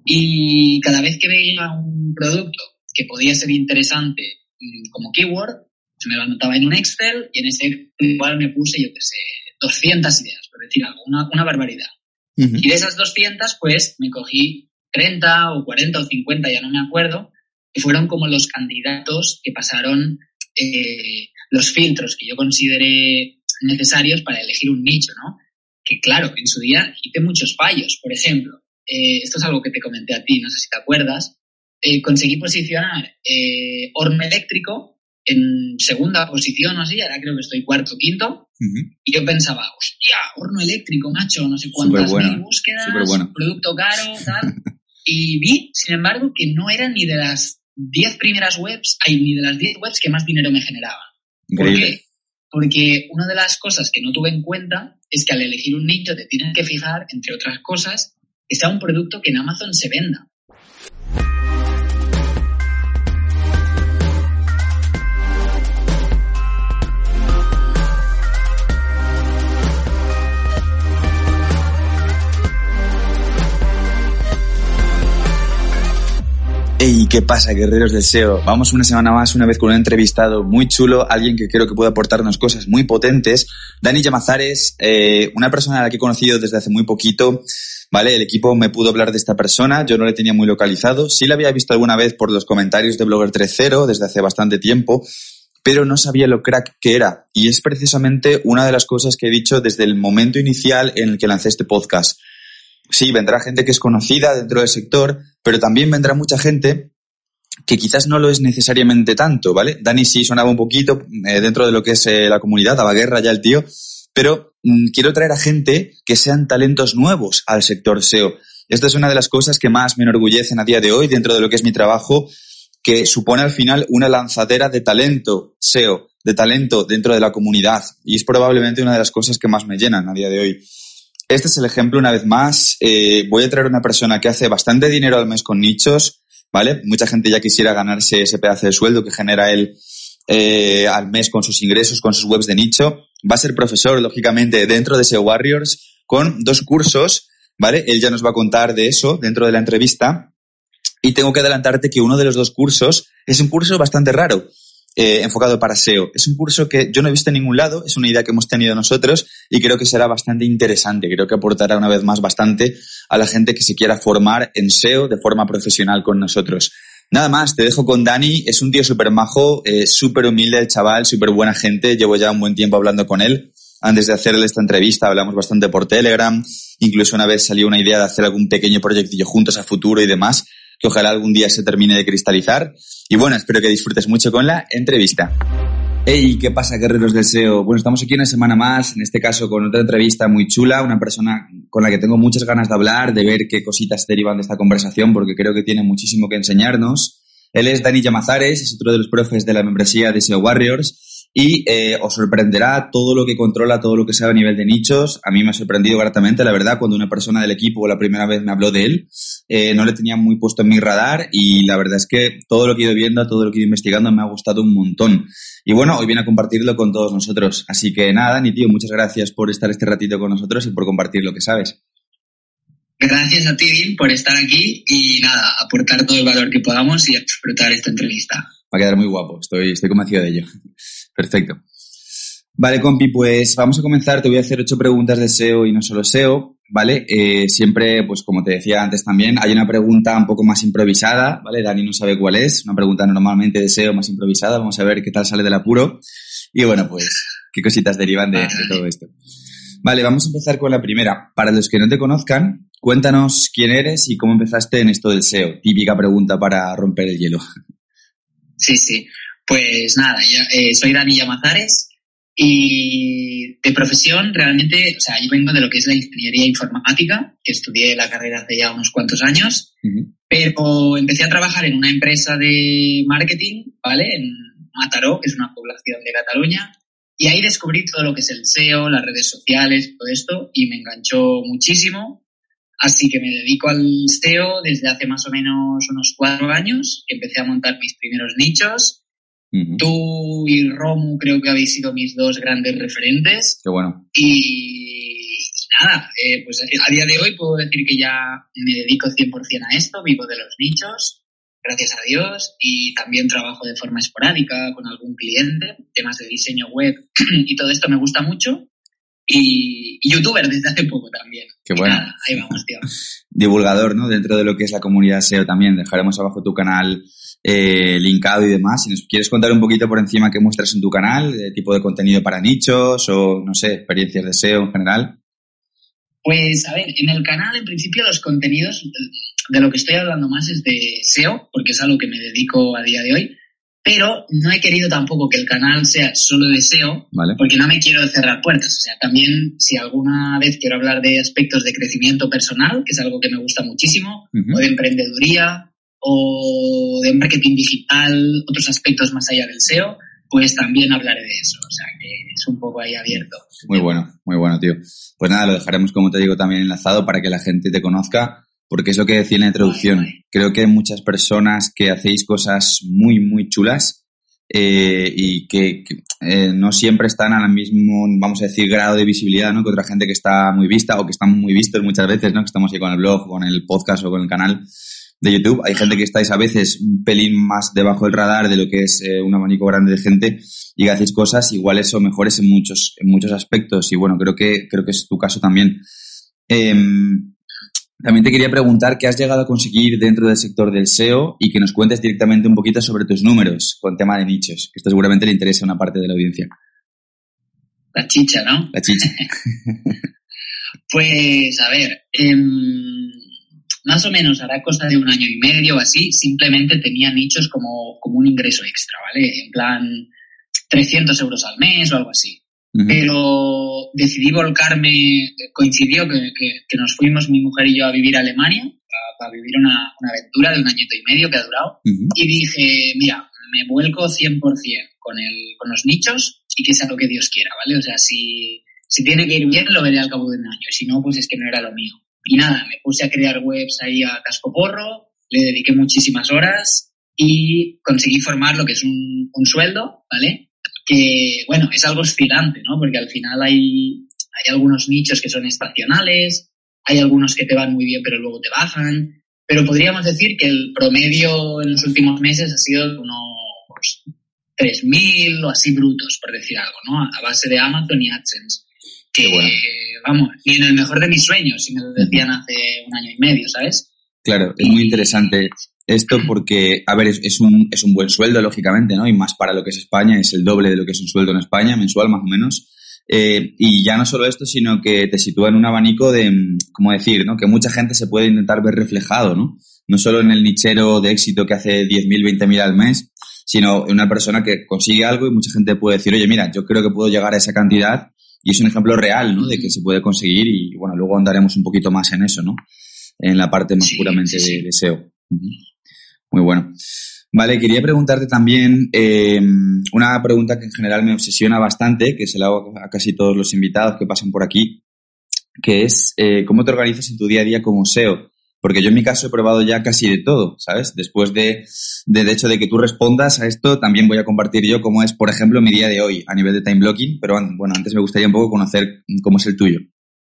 Y cada vez que veía un producto que podía ser interesante como keyword, me lo anotaba en un Excel y en ese igual me puse, 200 ideas, por decir algo, una barbaridad. Uh-huh. Y de esas 200, pues me cogí 30 o 40 o 50, ya no me acuerdo, que fueron como los candidatos que pasaron los filtros que yo consideré necesarios para elegir un nicho, ¿no? Que claro, en su día hice muchos fallos. Por ejemplo, esto es algo que te comenté a ti, no sé si te acuerdas, conseguí posicionar horno eléctrico en segunda posición o así, ahora creo que estoy cuarto, quinto, y yo pensaba, hostia, horno eléctrico, macho, no sé cuántas mil búsquedas, producto caro, tal, y vi, sin embargo, que no eran ni de las 10 primeras webs, ni de las 10 webs que más dinero me generaban. ¿Por qué? Porque una de las cosas que no tuve en cuenta es que al elegir un nicho te tienes que fijar, entre otras cosas, que sea un producto que en Amazon se venda. Hey, ¿qué pasa, guerreros del SEO? Vamos una semana más, una vez con un entrevistado muy chulo, alguien que creo que puede aportarnos cosas muy potentes. Dani Llamazares, una persona a la que he conocido desde hace muy poquito, ¿vale? El equipo me pudo hablar de esta persona, yo no le tenía muy localizado. Sí la había visto alguna vez por los comentarios de Blogger 3.0 desde hace bastante tiempo, pero no sabía lo crack que era. Y es precisamente una de las cosas que he dicho desde el momento inicial en el que lancé este podcast. Sí, vendrá gente que es conocida dentro del sector, pero también vendrá mucha gente que quizás no lo es necesariamente tanto, ¿vale? Dani sí sonaba un poquito dentro de lo que es la comunidad, daba guerra ya el tío, pero quiero traer a gente que sean talentos nuevos al sector SEO. Esta es una de las cosas que más me enorgullecen a día de hoy dentro de lo que es mi trabajo, que supone al final una lanzadera de talento SEO, de talento dentro de la comunidad, y es probablemente una de las cosas que más me llenan a día de hoy. Este es el ejemplo una vez más. Voy a traer una persona que hace bastante dinero al mes con nichos, ¿vale? Mucha gente ya quisiera ganarse ese pedazo de sueldo que genera él al mes con sus ingresos, con sus webs de nicho. Va a ser profesor, lógicamente, dentro de SEO Warriors con 2 cursos, ¿vale? Él ya nos va a contar de eso dentro de la entrevista. Y tengo que adelantarte que uno de los 2 cursos es un curso bastante raro. Enfocado para SEO. Es un curso que yo no he visto en ningún lado, es una idea que hemos tenido nosotros y creo que será bastante interesante. Creo que aportará una vez más bastante a la gente que se quiera formar en SEO de forma profesional con nosotros. Nada más, te dejo con Dani, es un tío súper majo, súper humilde el chaval, súper buena gente, llevo ya un buen tiempo hablando con él. Antes de hacerle esta entrevista hablamos bastante por Telegram, incluso una vez salió una idea de hacer algún pequeño proyectillo juntos a futuro y demás, que ojalá algún día se termine de cristalizar. Y bueno, espero que disfrutes mucho con la entrevista. Hey, ¿qué pasa, guerreros del SEO? Bueno, estamos aquí una semana más, en este caso con otra entrevista muy chula, una persona con la que tengo muchas ganas de hablar, de ver qué cositas derivan de esta conversación, porque creo que tiene muchísimo que enseñarnos. Él es Dani Llamazares, es otro de los profes de la membresía de SEO Warriors, y os sorprenderá todo lo que controla, todo lo que sabe a nivel de nichos. A mí me ha sorprendido gratamente, la verdad, cuando una persona del equipo la primera vez me habló de él. No le tenía muy puesto en mi radar y la verdad es que todo lo que he ido viendo, todo lo que he ido investigando me ha gustado un montón. Y bueno, hoy viene a compartirlo con todos nosotros. Así que nada, Dani, tío, muchas gracias por estar este ratito con nosotros y por compartir lo que sabes. Gracias a ti, Dean, por estar aquí y nada, aportar todo el valor que podamos y disfrutar esta entrevista. Va a quedar muy guapo, estoy convencido de ello. Perfecto. Vale, compi, pues vamos a comenzar. Te voy a hacer 8 preguntas de SEO y no solo SEO, ¿vale? Siempre, pues como te decía antes también, hay una pregunta un poco más improvisada, ¿vale? Dani no sabe cuál es, una pregunta normalmente de SEO más improvisada. Vamos a ver qué tal sale del apuro. Y bueno, pues, qué cositas derivan de todo esto. Vale, vamos a empezar con la primera. Para los que no te conozcan, cuéntanos quién eres y cómo empezaste en esto del SEO. Típica pregunta para romper el hielo. Sí. Pues nada, soy Dani Llamazares y de profesión realmente, o sea, yo vengo de lo que es la ingeniería informática, que estudié la carrera hace ya unos cuantos años, pero empecé a trabajar en una empresa de marketing, ¿vale? En Mataró, que es una población de Cataluña, y ahí descubrí todo lo que es el SEO, las redes sociales, todo esto, y me enganchó muchísimo. Así que me dedico al SEO desde hace más o menos unos 4 años, que empecé a montar mis primeros nichos. Tú y Romu creo que habéis sido mis 2 grandes referentes. Qué bueno. Y nada, pues a día de hoy puedo decir que ya me dedico 100% a esto, vivo de los nichos, gracias a Dios, y también trabajo de forma esporádica con algún cliente, temas de diseño web y todo esto me gusta mucho. Y youtuber desde hace poco también. Qué bueno. Nada, ahí vamos, tío. Divulgador, ¿no? Dentro de lo que es la comunidad SEO también. Dejaremos abajo tu canal linkado y demás. Si nos quieres contar un poquito por encima qué muestras en tu canal, tipo de contenido para nichos o, no sé, experiencias de SEO en general. Pues, a ver, en el canal, en principio, los contenidos de lo que estoy hablando más es de SEO, porque es a lo que me dedico a día de hoy. Pero no he querido tampoco que el canal sea solo de SEO, vale, porque no me quiero cerrar puertas. O sea, también si alguna vez quiero hablar de aspectos de crecimiento personal, que es algo que me gusta muchísimo, o de emprendeduría, o de marketing digital, otros aspectos más allá del SEO, pues también hablaré de eso. O sea, que es un poco ahí abierto. Muy bueno, tío. Pues nada, lo dejaremos, como te digo, también enlazado para que la gente te conozca. Porque es lo que decía en la introducción. Creo que hay muchas personas que hacéis cosas muy, muy chulas y que no siempre están al mismo, vamos a decir, grado de visibilidad, ¿no? Que otra gente que está muy vista o que están muy vistos muchas veces, ¿no? Que estamos ahí con el blog, con el podcast o con el canal de YouTube. Hay gente que estáis a veces un pelín más debajo del radar de lo que es un abanico grande de gente y que hacéis cosas iguales o mejores en muchos aspectos. Y bueno, creo que es tu caso también. También te quería preguntar qué has llegado a conseguir dentro del sector del SEO y que nos cuentes directamente un poquito sobre tus números con tema de nichos, que esto seguramente le interesa a una parte de la audiencia. La chicha, ¿no? La chicha. Pues, a ver, más o menos hará cosa de 1 año y medio o así, simplemente tenía nichos como un ingreso extra, ¿vale? En plan 300 euros al mes o algo así. Pero decidí volcarme, coincidió que nos fuimos mi mujer y yo a vivir a Alemania, para vivir una aventura de 1 añito y medio que ha durado, y dije, mira, me vuelco 100% con los nichos y que sea lo que Dios quiera, ¿vale? O sea, si tiene que ir bien, lo veré al cabo de 1 año, y si no, pues es que no era lo mío. Y nada, me puse a crear webs ahí a cascoporro, le dediqué muchísimas horas y conseguí formar lo que es un sueldo, ¿vale? Que, bueno, es algo oscilante, ¿no? Porque al final hay algunos nichos que son estacionales, hay algunos que te van muy bien pero luego te bajan, pero podríamos decir que el promedio en los últimos meses ha sido unos 3.000 o así brutos, por decir algo, ¿no? A base de Amazon y AdSense. Que, bueno, vamos, ni en el mejor de mis sueños, si me lo decían hace 1 año y medio, ¿sabes? Claro, es muy interesante esto porque, a ver, es un buen sueldo, lógicamente, ¿no? Y más para lo que es España, es el doble de lo que es un sueldo en España, mensual más o menos. Y ya no solo esto, sino que te sitúa en un abanico de, ¿cómo decir?, ¿no? Que mucha gente se puede intentar ver reflejado, ¿no? No solo en el nichero de éxito que hace 10.000, 20.000 al mes, sino en una persona que consigue algo y mucha gente puede decir, oye, mira, yo creo que puedo llegar a esa cantidad, y es un ejemplo real, ¿no? De que se puede conseguir y, bueno, luego andaremos un poquito más en eso, ¿no? En la parte más puramente de SEO. Muy bueno. Vale, quería preguntarte también una pregunta que en general me obsesiona bastante, que se la hago a casi todos los invitados que pasan por aquí, que es ¿cómo te organizas en tu día a día como SEO? Porque yo en mi caso he probado ya casi de todo, ¿sabes? Después de hecho de que tú respondas a esto, también voy a compartir yo cómo es, por ejemplo, mi día de hoy a nivel de time blocking, pero bueno, antes me gustaría un poco conocer cómo es el tuyo.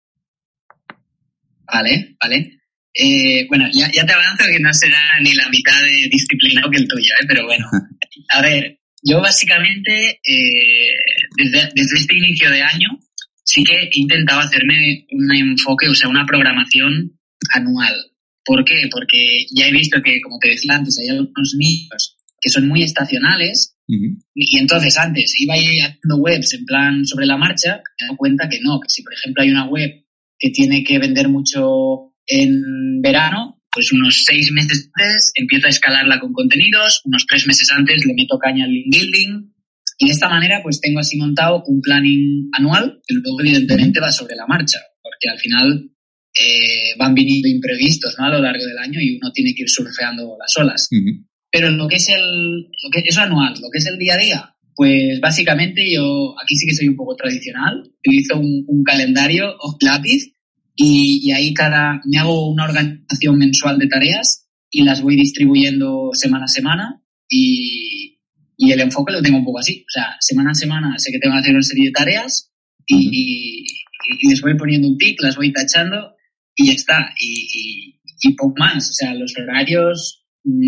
Vale. Bueno, ya te avanzo que no será ni la mitad de disciplinado que el tuyo, pero bueno. A ver, yo básicamente desde este inicio de año sí que he intentado hacerme un enfoque, o sea, una programación anual. ¿Por qué? Porque ya he visto que, como te decía antes, hay algunos nichos que son muy estacionales y entonces antes iba a ir haciendo webs en plan sobre la marcha, me he dado cuenta que no, que si por ejemplo hay una web que tiene que vender mucho en verano, pues unos 6 meses antes empiezo a escalarla con contenidos, unos 3 meses antes le meto caña al link building y de esta manera pues tengo así montado un planning anual que luego evidentemente va sobre la marcha, porque al final van viniendo imprevistos, ¿no? A lo largo del año y uno tiene que ir surfeando las olas. Pero lo que es eso anual, lo que es el día a día, pues básicamente yo aquí sí que soy un poco tradicional, utilizo un calendario o lápiz y ahí me hago una organización mensual de tareas y las voy distribuyendo semana a semana y el enfoque lo tengo un poco así. O sea, semana a semana sé que tengo que hacer una serie de tareas y y les voy poniendo un tic, las voy tachando y ya está. Y poco más. O sea, los horarios,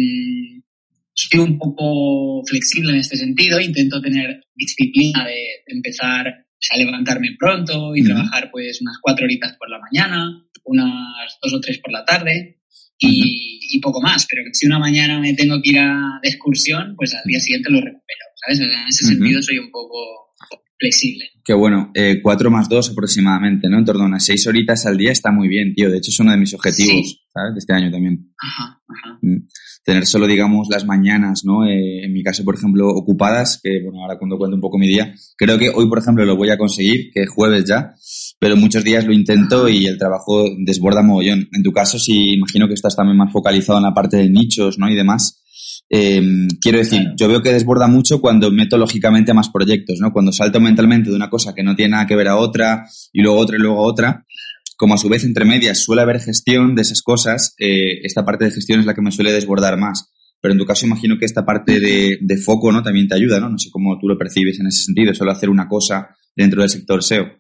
soy un poco flexible en este sentido. Intento tener disciplina de empezar a levantarme pronto y trabajar pues unas 4 horitas por la mañana, unas 2 o 3 por la tarde y poco más. Pero si una mañana me tengo que ir de excursión, pues al día siguiente lo recupero, ¿sabes? En ese sentido soy un poco flexible. Qué bueno, 4 más 2 aproximadamente, ¿no? En torno a unas 6 horitas al día está muy bien, tío. De hecho, es uno de mis objetivos, ¿sabes? De este año también. Ajá. Tener solo, digamos, las mañanas, ¿no? En mi caso, por ejemplo, ocupadas, que, bueno, ahora cuando cuento un poco mi día, creo que hoy, por ejemplo, lo voy a conseguir, que es jueves ya, pero muchos días lo intento y el trabajo desborda mogollón. En tu caso, sí, imagino que estás también más focalizado en la parte de nichos, ¿no? Y demás. Quiero decir, yo veo que desborda mucho cuando meto lógicamente más proyectos, ¿no? Cuando salto mentalmente de una cosa que no tiene nada que ver a otra y luego otra y luego otra, como a su vez entre medias suele haber gestión de esas cosas, esta parte de gestión es la que me suele desbordar más. Pero en tu caso imagino que esta parte de foco, ¿no? También te ayuda, ¿no? No sé cómo tú lo percibes en ese sentido, solo hacer una cosa dentro del sector SEO.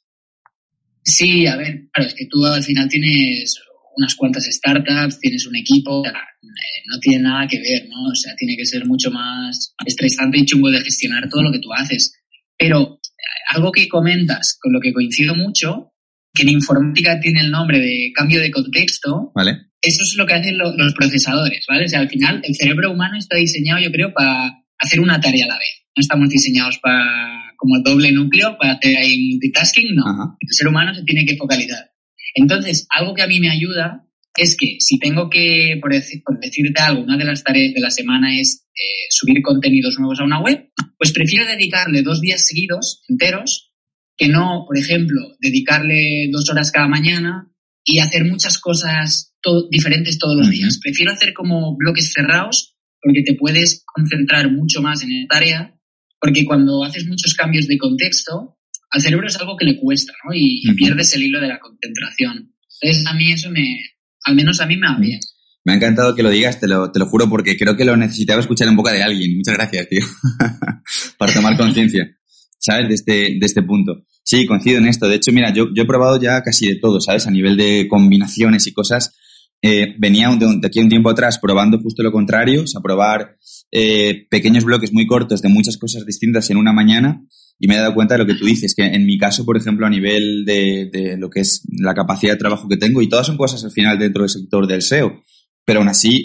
Sí, a ver, claro, es que tú al final tienes unas cuantas startups, tienes un equipo, no tiene nada que ver, ¿no? O sea, tiene que ser mucho más estresante y chungo de gestionar todo lo que tú haces. Pero algo que comentas, con lo que coincido mucho, que en informática tiene el nombre de cambio de contexto, ¿vale? Eso es lo que hacen los procesadores, ¿vale? O sea, al final el cerebro humano está diseñado, yo creo, para hacer una tarea a la vez. No estamos diseñados como el doble núcleo para hacer ahí multitasking, no. Ajá. El ser humano se tiene que focalizar. Entonces, algo que a mí me ayuda es que si tengo que, por decirte algo, una de las tareas de la semana es subir contenidos nuevos a una web, pues prefiero dedicarle 2 días seguidos, enteros, que no, por ejemplo, dedicarle 2 horas cada mañana y hacer muchas cosas diferentes todos los días. Prefiero hacer como bloques cerrados porque te puedes concentrar mucho más en la tarea, porque cuando haces muchos cambios de contexto, al cerebro es algo que le cuesta, ¿no? Y pierdes el hilo de la concentración. Entonces, a mí eso al menos a mí me va bien. Me ha encantado que lo digas, te lo juro, porque creo que lo necesitaba escuchar en boca de alguien. Muchas gracias, tío. Para tomar conciencia, ¿sabes? De este punto. Sí, coincido en esto. De hecho, mira, yo he probado ya casi de todo, ¿sabes? A nivel de combinaciones y cosas. Venía de aquí a un tiempo atrás probando justo lo contrario, o sea, probar pequeños bloques muy cortos de muchas cosas distintas en una mañana. Y me he dado cuenta de lo que tú dices, que en mi caso, por ejemplo, a nivel de lo que es la capacidad de trabajo que tengo, y todas son cosas al final dentro del sector del SEO, pero aún así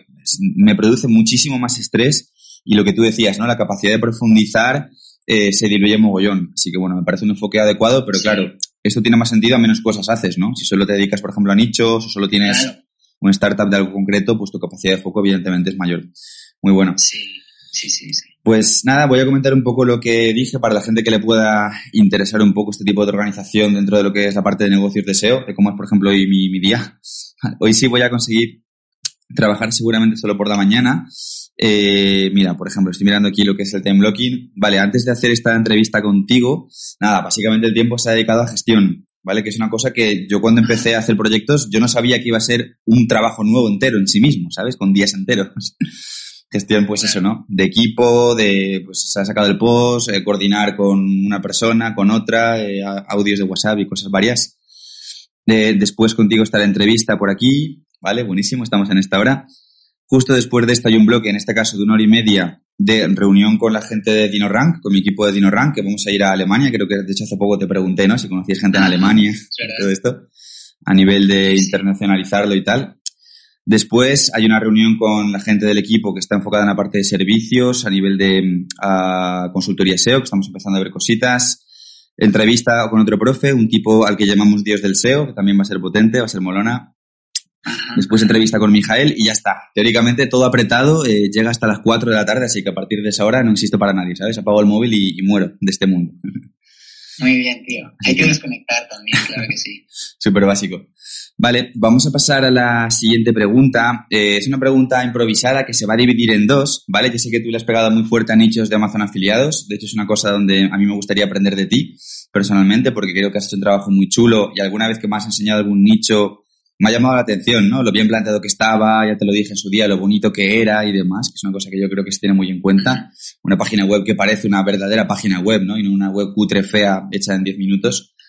me produce muchísimo más estrés y lo que tú decías, ¿no? La capacidad de profundizar se diluye mogollón. Así que, bueno, me parece un enfoque adecuado, pero claro, esto tiene más sentido a menos cosas haces, ¿no? Si solo te dedicas, por ejemplo, a nichos o solo tienes una startup de algo concreto, pues tu capacidad de foco evidentemente es mayor. Muy bueno. Sí. Pues nada, voy a comentar un poco lo que dije para la gente que le pueda interesar un poco este tipo de organización dentro de lo que es la parte de negocios de SEO, de cómo es, por ejemplo, hoy mi día. Hoy sí voy a conseguir trabajar seguramente solo por la mañana. Mira, por ejemplo, estoy mirando aquí lo que es el time blocking. Vale, antes de hacer esta entrevista contigo, nada, básicamente el tiempo se ha dedicado a gestión, ¿vale? Que es una cosa que yo cuando empecé a hacer proyectos, yo no sabía que iba a ser un trabajo nuevo entero en sí mismo, ¿sabes? Con días enteros. Gestión, pues eso, ¿no? De equipo, pues se ha sacado el post, coordinar con una persona, con otra, audios de WhatsApp y cosas varias. Después contigo está la entrevista por aquí, ¿vale? Buenísimo, estamos en esta hora. Justo después de esto hay un bloque, en este caso de 1 hora y media, de reunión con la gente de DinoRank, con mi equipo de DinoRank, que vamos a ir a Alemania. Creo que de hecho hace poco te pregunté, ¿no? Si conocías gente en Alemania, todo esto, a nivel de internacionalizarlo y tal. Después hay una reunión con la gente del equipo que está enfocada en la parte de servicios a nivel de consultoría SEO, que estamos empezando a ver cositas. Entrevista con otro profe, un tipo al que llamamos Dios del SEO, que también va a ser potente, va a ser molona. Después entrevista con Mijael y ya está. Teóricamente todo apretado, llega hasta las 4 de la tarde, así que a partir de esa hora no existo para nadie, ¿sabes? Apago el móvil y muero de este mundo. Muy bien, tío. Hay que desconectar también, claro que sí. Súper básico. Vale, vamos a pasar a la siguiente pregunta. Es una pregunta improvisada que se va a dividir en 2, ¿vale? Yo sé que tú le has pegado muy fuerte a nichos de Amazon afiliados. De hecho, es una cosa donde a mí me gustaría aprender de ti personalmente, porque creo que has hecho un trabajo muy chulo y alguna vez que me has enseñado algún nicho me ha llamado la atención, ¿no? Lo bien planteado que estaba, ya te lo dije en su día, lo bonito que era y demás, que es una cosa que yo creo que se tiene muy en cuenta. Una página web que parece una verdadera página web, ¿no? Y no una web cutre, fea, hecha en 10 minutos.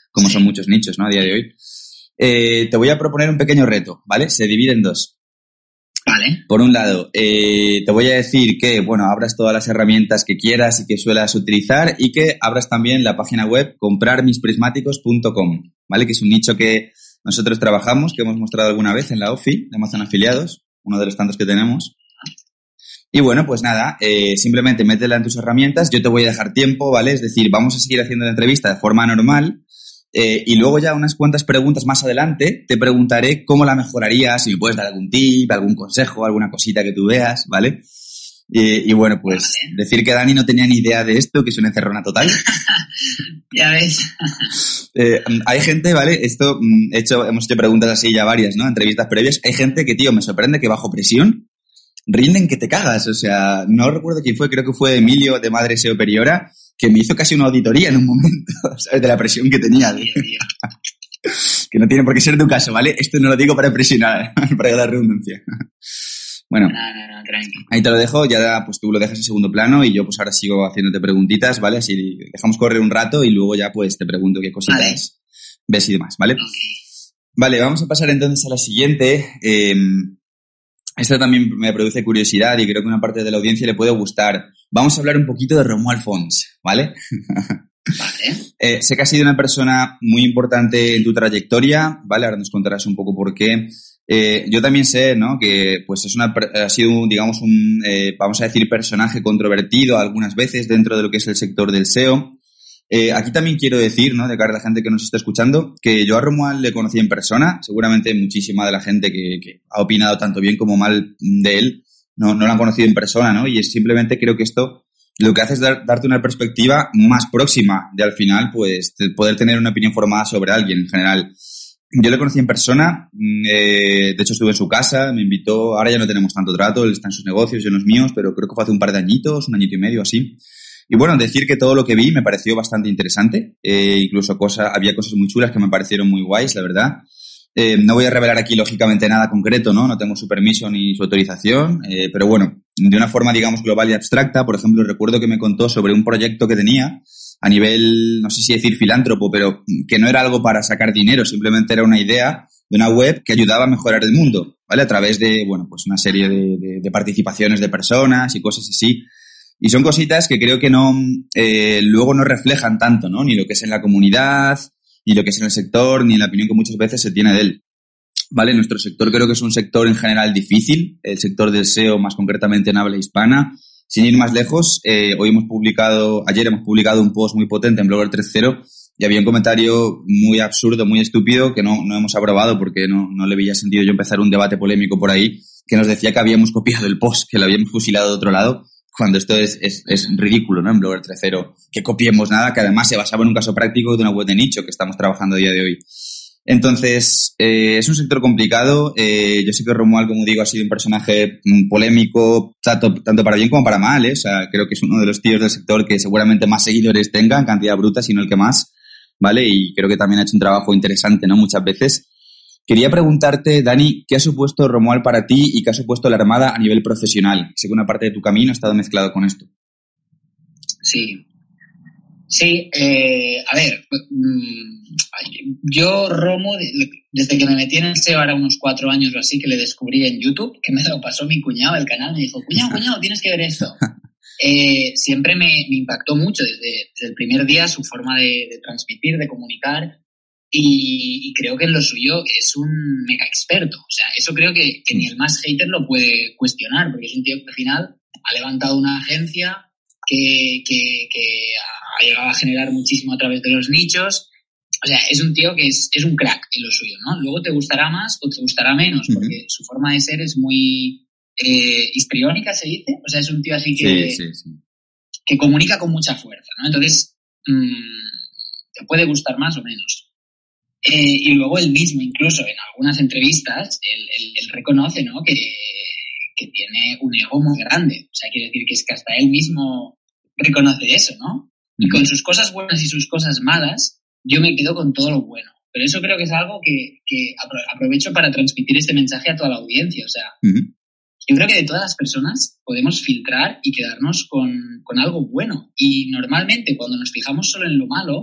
como son muchos nichos, ¿no? A día de hoy. Te voy a proponer un pequeño reto, ¿vale? Se divide en dos. Vale. Por un lado, te voy a decir que, bueno, abras todas las herramientas que quieras y que suelas utilizar y que abras también la página web comprarmisprismáticos.com, ¿vale? Que es un nicho que nosotros trabajamos, que hemos mostrado alguna vez en la OFI de Amazon Afiliados, uno de los tantos que tenemos. Y bueno, pues nada, simplemente métela en tus herramientas, yo te voy a dejar tiempo, ¿vale? Es decir, vamos a seguir haciendo la entrevista de forma normal. Y luego ya unas cuantas preguntas más adelante te preguntaré cómo la mejorarías, si me puedes dar algún tip, algún consejo, alguna cosita que tú veas, ¿vale? Y bueno, pues decir que Dani no tenía ni idea de esto, que es una encerrona total. Ya ves. Hay gente, ¿vale? Hemos hecho preguntas así ya varias, ¿no? Entrevistas previas. Hay gente que, tío, me sorprende que bajo presión rinden que te cagas. O sea, no recuerdo quién fue, creo que fue Emilio de Madre SEO Periora, que me hizo casi una auditoría en un momento, ¿sabes? De la presión que tenía. Que no tiene por qué ser tu caso, ¿vale? Esto no lo digo para presionar, para la redundancia. Bueno, no, tranqui. Ahí te lo dejo, ya pues tú lo dejas en segundo plano y yo pues ahora sigo haciéndote preguntitas, ¿vale? Así dejamos correr un rato y luego ya pues te pregunto qué cositas ves y demás, ¿vale? Okay. Vale, vamos a pasar entonces a la siguiente. Esta también me produce curiosidad y creo que una parte de la audiencia le puede gustar. Vamos a hablar un poquito de Romuald Fons, ¿vale? Vale. Sé que has sido una persona muy importante en tu trayectoria, ¿vale? Ahora nos contarás un poco por qué. Yo también sé, ¿no? Que pues ha sido, digamos, vamos a decir, personaje controvertido algunas veces dentro de lo que es el sector del SEO. Aquí también quiero decir, ¿no? De cara a la gente que nos está escuchando, que yo a Romuald le conocí en persona. Seguramente muchísima de la gente que ha opinado tanto bien como mal de él no lo han conocido en persona, ¿no? Y simplemente creo que esto lo que hace es darte una perspectiva más próxima de al final, pues, poder tener una opinión formada sobre alguien en general. Yo le conocí en persona, de hecho estuve en su casa, me invitó, ahora ya no tenemos tanto trato, él está en sus negocios, yo en los míos, pero creo que fue hace un par de añitos, un añito y medio así. Y bueno, decir que todo lo que vi me pareció bastante interesante, incluso había cosas muy chulas que me parecieron muy guays, la verdad. No voy a revelar aquí, lógicamente, nada concreto, ¿no? No tengo su permiso ni su autorización, pero bueno, de una forma, digamos, global y abstracta, por ejemplo, recuerdo que me contó sobre un proyecto que tenía a nivel, no sé si decir filántropo, pero que no era algo para sacar dinero, simplemente era una idea de una web que ayudaba a mejorar el mundo, ¿vale? A través de, bueno, pues una serie de participaciones de personas y cosas así. Y son cositas que creo que luego no reflejan tanto, ¿no? Ni lo que es en la comunidad, ni lo que es en el sector, ni la opinión que muchas veces se tiene de él. ¿Vale? Nuestro sector creo que es un sector en general difícil, el sector del SEO más concretamente en habla hispana. Sin ir más lejos, ayer hemos publicado un post muy potente en Blogger 3.0 y había un comentario muy absurdo, muy estúpido que no hemos aprobado porque no le veía sentido yo empezar un debate polémico por ahí que nos decía que habíamos copiado el post, que lo habíamos fusilado de otro lado, cuando esto es ridículo, ¿no? En Blogger 3.0, que copiemos nada, que además se basaba en un caso práctico de una web de nicho que estamos trabajando a día de hoy. Entonces, es un sector complicado. Yo sé que Romuald, como digo, ha sido un personaje polémico, tanto para bien como para mal, ¿eh? O sea, creo que es uno de los tíos del sector que seguramente más seguidores tenga, en cantidad bruta, sino el que más, ¿vale? Y creo que también ha hecho un trabajo interesante, ¿no? Muchas veces. Quería preguntarte, Dani, ¿qué ha supuesto Romuald para ti y qué ha supuesto la Armada a nivel profesional? Sé que una parte de tu camino ha estado mezclado con esto. Sí, a ver, yo Romo, desde que me metí en el SEO ahora unos 4 años o así, que le descubrí en YouTube, que me lo pasó mi cuñado, el canal, me dijo, cuñado, tienes que ver esto. Siempre me impactó mucho desde el primer día su forma de transmitir, de comunicar, y creo que en lo suyo es un mega experto. O sea, eso creo que ni el más hater lo puede cuestionar, porque es un tío que al final ha levantado una agencia que ha llegado a generar muchísimo a través de los nichos. O sea, es un tío que es un crack en lo suyo, ¿no? Luego te gustará más o te gustará menos, porque su forma de ser es muy histriónica, se dice. O sea, es un tío así que comunica con mucha fuerza, ¿no? Entonces, te puede gustar más o menos. Y luego él mismo, incluso en algunas entrevistas, él reconoce, ¿no? Que tiene un ego muy grande. O sea, quiere decir que es que hasta él mismo reconoce eso, ¿no? Y con sus cosas buenas y sus cosas malas, yo me quedo con todo lo bueno. Pero eso creo que es algo que aprovecho para transmitir este mensaje a toda la audiencia. O sea, yo creo que de todas las personas podemos filtrar y quedarnos con algo bueno. Y normalmente cuando nos fijamos solo en lo malo,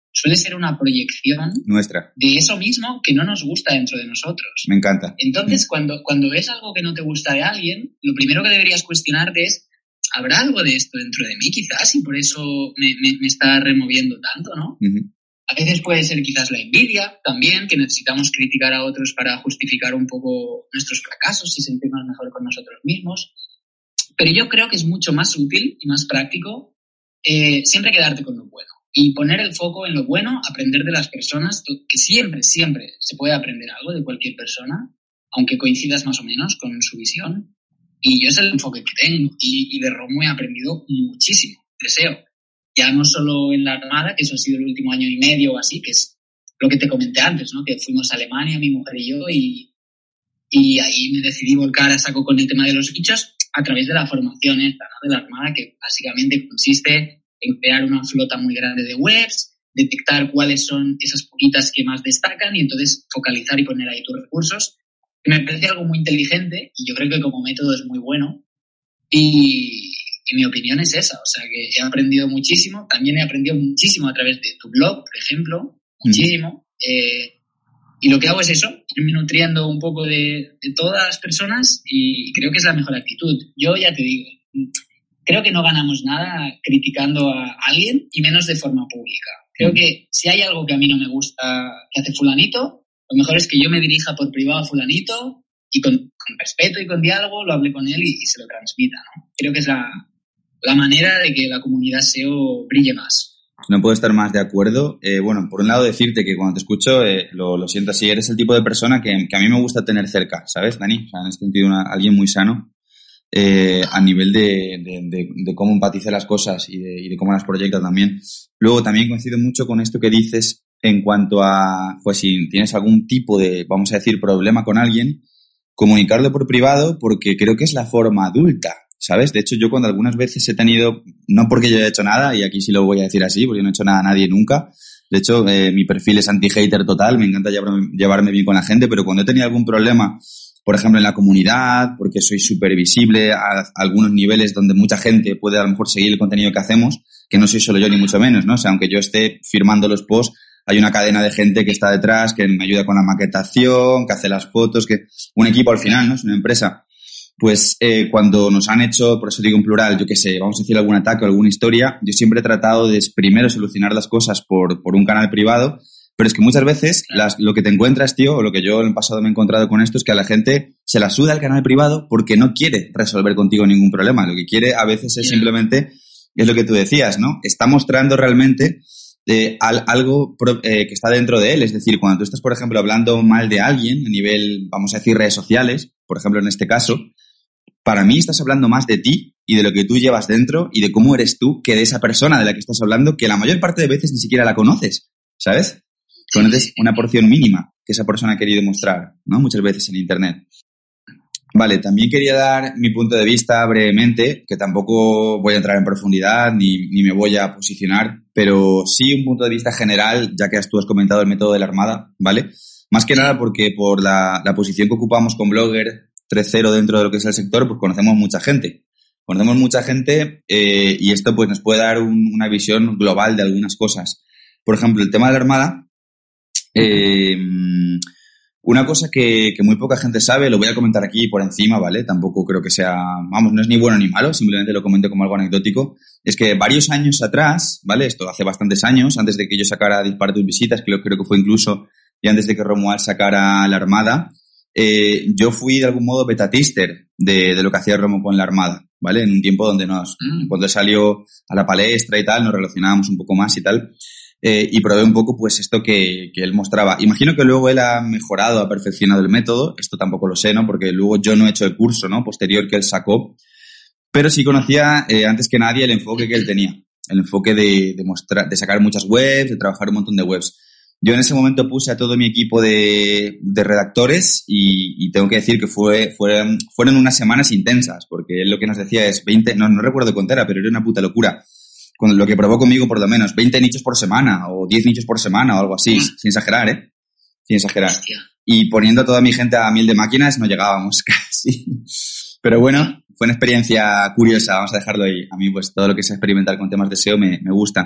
suele ser una proyección nuestra de eso mismo que no nos gusta dentro de nosotros. Me encanta. Entonces, cuando ves algo que no te gusta de alguien, lo primero que deberías cuestionarte es, ¿habrá algo de esto dentro de mí quizás? Y por eso me está removiendo tanto, ¿no? Uh-huh. A veces puede ser quizás la envidia también, que necesitamos criticar a otros para justificar un poco nuestros fracasos y sentirnos mejor con nosotros mismos. Pero yo creo que es mucho más útil y más práctico siempre quedarte con lo bueno y poner el foco en lo bueno, aprender de las personas, que siempre se puede aprender algo de cualquier persona, aunque coincidas más o menos con su visión. Y yo es el enfoque que tengo y de Romo he aprendido muchísimo, deseo. Ya no solo en la Armada, que eso ha sido el último año y medio o así, que es lo que te comenté antes, ¿no? Que fuimos a Alemania, mi mujer y yo, y ahí me decidí volcar a saco con el tema de los bichos a través de la formación esta, ¿no? De la Armada, que básicamente consiste en crear una flota muy grande de webs, detectar cuáles son esas poquitas que más destacan y entonces focalizar y poner ahí tus recursos. Me parece algo muy inteligente y yo creo que como método es muy bueno. Y mi opinión es esa, o sea que he aprendido muchísimo. También he aprendido muchísimo a través de tu blog, por ejemplo, muchísimo. Y lo que hago es eso, irme nutriendo un poco de todas las personas y creo que es la mejor actitud. Yo ya te digo, creo que no ganamos nada criticando a alguien y menos de forma pública. Creo que si hay algo que a mí no me gusta que hace fulanito, lo mejor es que yo me dirija por privado a fulanito y con respeto y con diálogo lo hable con él y se lo transmita, ¿no? Creo que es la manera de que la comunidad SEO brille más. No puedo estar más de acuerdo. Bueno, por un lado decirte que cuando te escucho lo siento así, eres el tipo de persona que a mí me gusta tener cerca, ¿sabes, Dani? O sea, en este sentido, alguien muy sano a nivel de cómo empatiza las cosas y de cómo las proyecta también. Luego también coincido mucho con esto que dices en cuanto a, pues si tienes algún tipo de, vamos a decir, problema con alguien, comunicarlo por privado porque creo que es la forma adulta, ¿sabes? De hecho, yo cuando algunas veces he tenido, no porque yo haya hecho nada, y aquí sí lo voy a decir así, porque yo no he hecho nada a nadie nunca. De hecho, mi perfil es anti-hater total, me encanta llevarme bien con la gente, pero cuando he tenido algún problema, por ejemplo, en la comunidad, porque soy súper visible a algunos niveles donde mucha gente puede a lo mejor seguir el contenido que hacemos, que no soy solo yo ni mucho menos, ¿no? O sea, aunque yo esté firmando los posts, hay una cadena de gente que está detrás, que me ayuda con la maquetación, que hace las fotos, que un equipo al final, ¿no? Es una empresa. Pues cuando nos han hecho, por eso digo en plural, yo qué sé, vamos a decir algún ataque o alguna historia, yo siempre he tratado de primero solucionar las cosas por un canal privado, pero es que muchas veces lo que te encuentras, tío, o lo que yo en el pasado me he encontrado con esto, es que a la gente se la suda el canal privado porque no quiere resolver contigo ningún problema. Lo que quiere a veces es simplemente, es lo que tú decías, ¿no? Está mostrando realmente algo que está dentro de él. Es decir, cuando tú estás, por ejemplo, hablando mal de alguien a nivel, vamos a decir, redes sociales, por ejemplo, en este caso, para mí estás hablando más de ti y de lo que tú llevas dentro y de cómo eres tú que de esa persona de la que estás hablando, que la mayor parte de veces ni siquiera la conoces, ¿sabes? Conoces una porción mínima que esa persona ha querido mostrar, ¿no? Muchas veces en Internet. Vale, también quería dar mi punto de vista brevemente, que tampoco voy a entrar en profundidad ni me voy a posicionar, pero sí un punto de vista general, ya que tú has comentado el método de la Armada, ¿vale? Más que nada porque por la posición que ocupamos con Blogger 3.0 dentro de lo que es el sector, pues conocemos mucha gente. Y esto pues nos puede dar una visión global de algunas cosas. Por ejemplo, el tema de la Armada, una cosa que muy poca gente sabe, lo voy a comentar aquí por encima, ¿vale? Tampoco creo que sea, vamos, no es ni bueno ni malo, simplemente lo comento como algo anecdótico. Es que varios años atrás, ¿vale? Esto hace bastantes años, antes de que yo sacara Dispara tus visitas, creo que fue incluso y antes de que Romuald sacara la Armada, yo fui de algún modo beta tester de lo que hacía Romo con la Armada, ¿vale? En un tiempo donde cuando salió a la palestra y tal, nos relacionábamos un poco más y tal. Y probé un poco pues esto que él mostraba. Imagino que luego él ha mejorado, ha perfeccionado el método, esto tampoco lo sé, ¿no? Porque luego yo no he hecho el curso, ¿no? Posterior que él sacó, pero sí conocía antes que nadie el enfoque que él tenía, el enfoque de sacar muchas webs, de trabajar un montón de webs. Yo en ese momento puse a todo mi equipo de redactores y tengo que decir que fueron unas semanas intensas, porque él lo que nos decía es 20, no recuerdo cuánto era, pero era una puta locura. Con lo que probó conmigo, por lo menos, 20 nichos por semana o 10 nichos por semana o algo así, sin exagerar, ¿eh? Sin exagerar. Hostia. Y poniendo a toda mi gente a 1000 de máquinas no llegábamos casi. Pero bueno, fue una experiencia curiosa, vamos a dejarlo ahí. A mí pues todo lo que es experimentar con temas de SEO me gusta.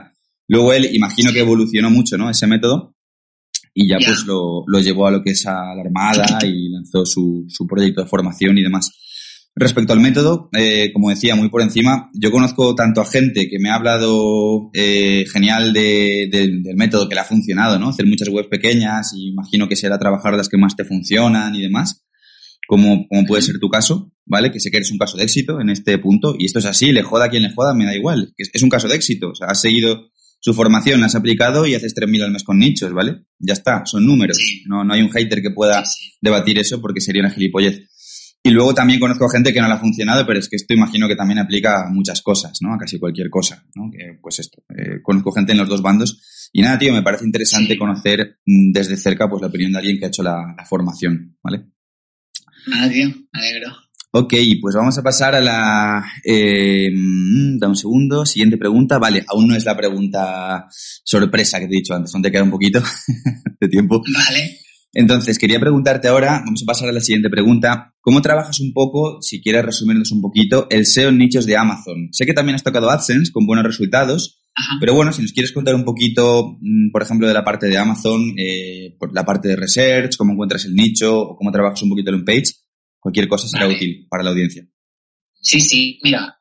Luego él, imagino que evolucionó mucho, ¿no? Ese método. Y ya pues lo llevó a lo que es a la Armada y lanzó su proyecto de formación y demás. Respecto al método, como decía, muy por encima, yo conozco tanto a gente que me ha hablado genial del método que le ha funcionado, ¿no? Hacer muchas webs pequeñas y imagino que será trabajar las que más te funcionan y demás, como puede ser tu caso, ¿vale? Que sé que eres un caso de éxito en este punto y esto es así, le joda a quien le joda, me da igual. Es un caso de éxito, o sea, has seguido su formación, la has aplicado y haces 3.000 al mes con nichos, ¿vale? Ya está, son números. No hay un hater que pueda debatir eso porque sería una gilipollez. Y luego también conozco gente que no le ha funcionado, pero es que esto imagino que también aplica a muchas cosas, ¿no? A casi cualquier cosa, ¿no? Que, pues esto, conozco gente en los dos bandos. Y nada, tío, me parece interesante conocer desde cerca pues la opinión de alguien que ha hecho la formación, ¿vale? Ah, tío, me alegro. Ok, pues vamos a pasar a la... da un segundo, siguiente pregunta. Vale, aún no es la pregunta sorpresa que te he dicho antes, aún te queda un poquito de tiempo. Vale. Entonces, quería preguntarte ahora, vamos a pasar a la siguiente pregunta. ¿Cómo trabajas un poco, si quieres resumirnos un poquito, el SEO en nichos de Amazon? Sé que también has tocado AdSense con buenos resultados, pero bueno, si nos quieres contar un poquito, por ejemplo, de la parte de Amazon, por la parte de research, cómo encuentras el nicho o cómo trabajas un poquito el on-page, cualquier cosa será útil para la audiencia. Sí, mira,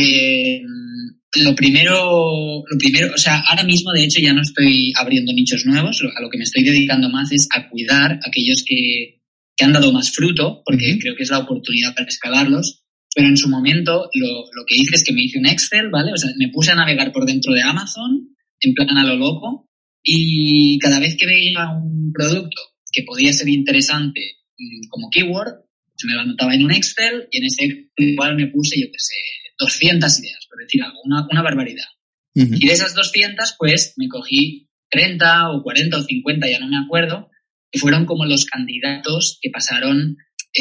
lo primero, o sea, ahora mismo de hecho ya no estoy abriendo nichos nuevos, a lo que me estoy dedicando más es a cuidar a aquellos que han dado más fruto, porque creo que es la oportunidad para escalarlos, pero en su momento lo que hice es que me hice un Excel, ¿vale? O sea, me puse a navegar por dentro de Amazon, en plan a lo loco, y cada vez que veía un producto que podía ser interesante como keyword, me lo anotaba en un Excel y en ese Excel igual me puse, yo qué sé, 200 ideas, por decir algo, una barbaridad. Y de esas 200, pues me cogí 30 o 40 o 50, ya no me acuerdo, que fueron como los candidatos que pasaron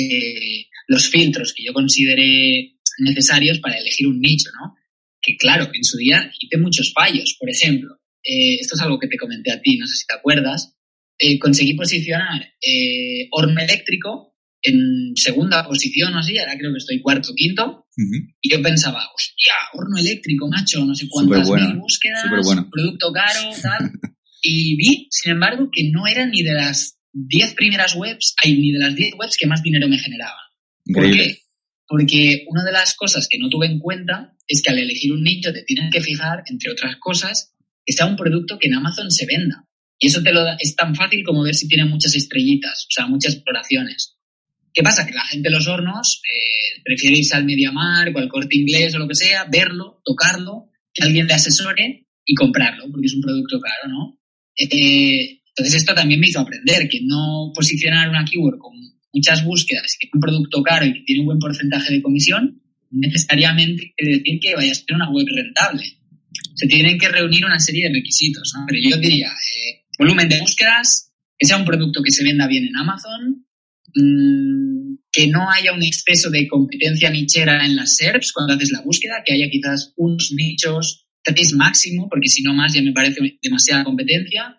los filtros que yo consideré necesarios para elegir un nicho, ¿no? Que claro, en su día hice muchos fallos. Por ejemplo, esto es algo que te comenté a ti, no sé si te acuerdas, conseguí posicionar horno eléctrico en segunda posición o así, ahora creo que estoy cuarto o quinto, y yo pensaba, hostia, horno eléctrico, macho, no sé cuántas mil búsquedas, producto caro, tal, y vi, sin embargo, que no eran ni de las 10 primeras webs, ni de las 10 webs que más dinero me generaban. ¿Por qué? Porque una de las cosas que no tuve en cuenta es que al elegir un nicho te tienes que fijar, entre otras cosas, que sea un producto que en Amazon se venda. Y eso es tan fácil como ver si tiene muchas estrellitas, o sea, muchas exploraciones. ¿Qué pasa? Que la gente de los hornos prefiere irse al MediaMarkt o al Corte Inglés o lo que sea, verlo, tocarlo, que alguien le asesore y comprarlo, porque es un producto caro, ¿no? Entonces esto también me hizo aprender que no posicionar una keyword con muchas búsquedas, que es un producto caro y que tiene un buen porcentaje de comisión, necesariamente quiere decir que vaya a ser una web rentable. Se tienen que reunir una serie de requisitos, ¿no? Pero yo diría, volumen de búsquedas, que sea un producto que se venda bien en Amazon, que no haya un exceso de competencia nichera en las SERPs cuando haces la búsqueda, que haya quizás unos nichos, 3 máximo, porque si no más ya me parece demasiada competencia.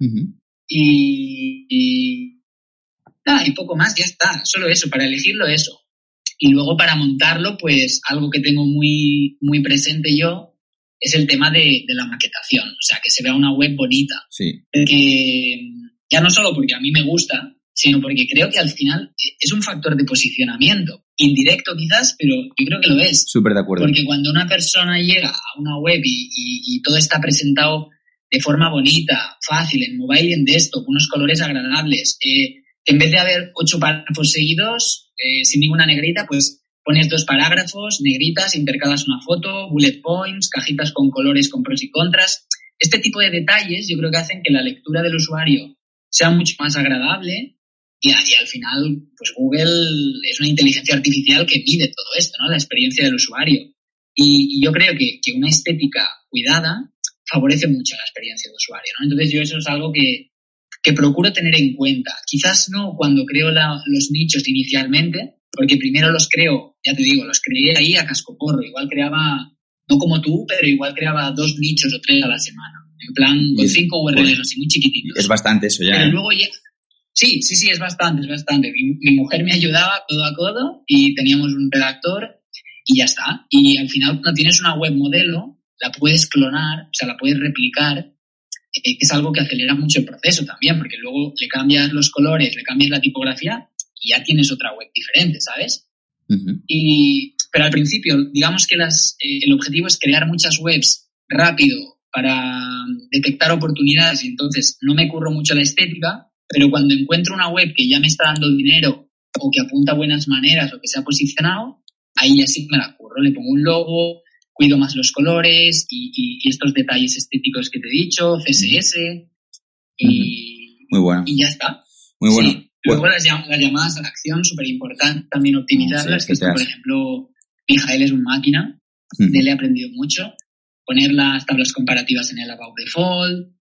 Y poco más, ya está, solo eso, para elegirlo eso. Y luego para montarlo, pues algo que tengo muy, muy presente yo es el tema de la maquetación, o sea, que se vea una web bonita. Sí. Que ya no solo porque a mí me gusta, sino porque creo que al final es un factor de posicionamiento. Indirecto quizás, pero yo creo que lo es. Súper de acuerdo. Porque cuando una persona llega a una web y todo está presentado de forma bonita, fácil, en mobile y en desktop, unos colores agradables, en vez de haber 8 párrafos seguidos, sin ninguna negrita, pues pones 2 parágrafos, negritas, intercalas una foto, bullet points, cajitas con colores con pros y contras. Este tipo de detalles yo creo que hacen que la lectura del usuario sea mucho más agradable y al final, pues Google es una inteligencia artificial que mide todo esto, ¿no? La experiencia del usuario. Y yo creo que una estética cuidada favorece mucho la experiencia del usuario, ¿no? Entonces yo eso es algo que procuro tener en cuenta. Quizás no cuando creo los nichos inicialmente, porque primero los creo, ya te digo, los creé ahí a cascoporro. Igual creaba, no como tú, pero igual creaba 2 nichos o 3 a la semana. En plan, con 5 URLs así, muy chiquititos. Es bastante eso ya. Pero luego ya... Sí, es bastante. Mi mujer me ayudaba codo a codo y teníamos un redactor y ya está. Y al final, cuando tienes una web modelo, la puedes clonar, o sea, la puedes replicar que es algo que acelera mucho el proceso también, porque luego le cambias los colores, le cambias la tipografía y ya tienes otra web diferente, ¿sabes? Uh-huh. Pero al principio, digamos que el objetivo es crear muchas webs rápido para detectar oportunidades y entonces no me curro mucho la estética, pero cuando encuentro una web que ya me está dando dinero o que apunta a buenas maneras o que se ha posicionado, ahí ya sí me la curro, le pongo un logo, cuido más los colores y estos detalles estéticos que te he dicho, CSS y, muy bueno. Y ya está. Muy bueno. Sí. Luego las llamadas a la acción, súper importante también optimizarlas, que esto, por ejemplo, Mijael es un máquina, de él he aprendido mucho. Poner las tablas comparativas en el About Default,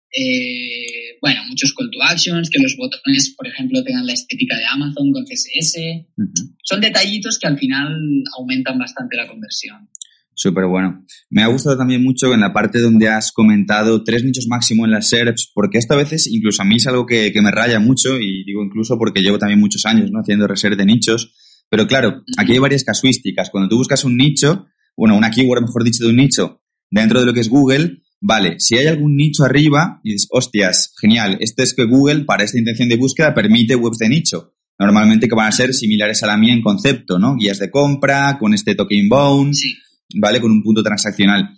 muchos call to actions, que los botones, por ejemplo, tengan la estética de Amazon con CSS. Uh-huh. Son detallitos que al final aumentan bastante la conversión. Súper bueno. Me ha gustado también mucho en la parte donde has comentado 3 nichos máximo en las SERPs, porque esto a veces, incluso a mí es algo que me raya mucho, y digo incluso porque llevo también muchos años, ¿no?, haciendo research de nichos. Pero claro, aquí hay varias casuísticas. Cuando tú buscas un nicho, una keyword, mejor dicho, de un nicho, dentro de lo que es Google, vale, si hay algún nicho arriba, y dices, hostias, genial, este es que Google, para esta intención de búsqueda, permite webs de nicho. Normalmente que van a ser similares a la mía en concepto, ¿no? Guías de compra, con este toque inbound, sí, ¿vale? Con un punto transaccional.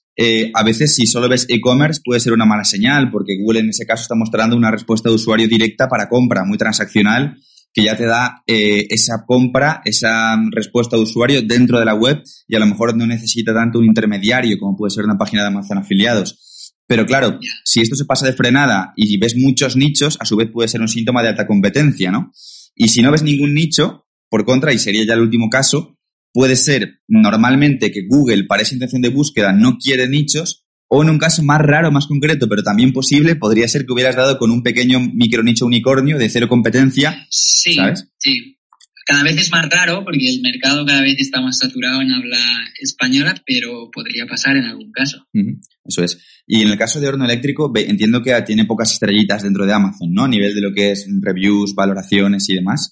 A veces, si solo ves e-commerce, puede ser una mala señal, porque Google en ese caso está mostrando una respuesta de usuario directa para compra, muy transaccional, que ya te da esa compra, esa respuesta de usuario dentro de la web y a lo mejor no necesita tanto un intermediario como puede ser una página de Amazon afiliados. Pero claro, si esto se pasa de frenada y ves muchos nichos, a su vez puede ser un síntoma de alta competencia, ¿no? Y si no ves ningún nicho, por contra, y sería ya el último caso, puede ser normalmente que Google para esa intención de búsqueda no quiere nichos, o en un caso más raro, más concreto, pero también posible, podría ser que hubieras dado con un pequeño micronicho unicornio de cero competencia, sí, ¿sabes? Sí. Cada vez es más raro porque el mercado cada vez está más saturado en habla española, pero podría pasar en algún caso. Uh-huh. Eso es. Y en el caso de Horno Eléctrico, entiendo que tiene pocas estrellitas dentro de Amazon, ¿no? A nivel de lo que es reviews, valoraciones y demás.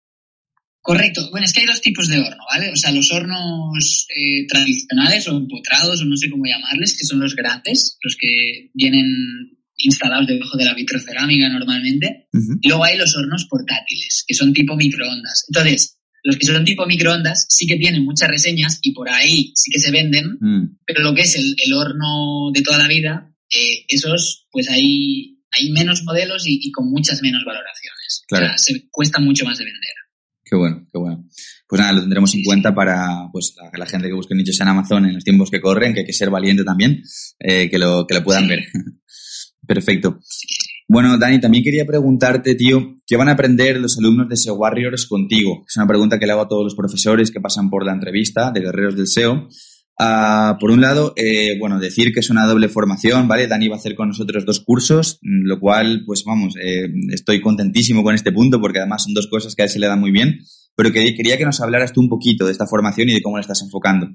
Correcto. Bueno, es que hay 2 tipos de horno, ¿vale? O sea, los hornos tradicionales o empotrados o no sé cómo llamarles, que son los grandes, los que vienen instalados debajo de la vitrocerámica normalmente. Uh-huh. Y luego hay los hornos portátiles, que son tipo microondas. Entonces, los que son tipo microondas sí que tienen muchas reseñas y por ahí sí que se venden, pero lo que es el horno de toda la vida, esos, pues hay menos modelos y con muchas menos valoraciones. Claro. O sea, cuesta mucho más de vender. Qué bueno, qué bueno. Pues nada, lo tendremos en cuenta para pues la gente que busque nichos en Amazon en los tiempos que corren, que hay que ser valiente también, que lo puedan ver. Perfecto. Bueno, Dani, también quería preguntarte, tío, ¿qué van a aprender los alumnos de SEO Warriors contigo? Es una pregunta que le hago a todos los profesores que pasan por la entrevista de Guerreros del SEO. Por un lado, decir que es una doble formación, ¿vale? Dani va a hacer con nosotros 2 cursos, lo cual, pues vamos, estoy contentísimo con este punto porque además son 2 cosas que a él se le dan muy bien, pero quería que nos hablaras tú un poquito de esta formación y de cómo la estás enfocando.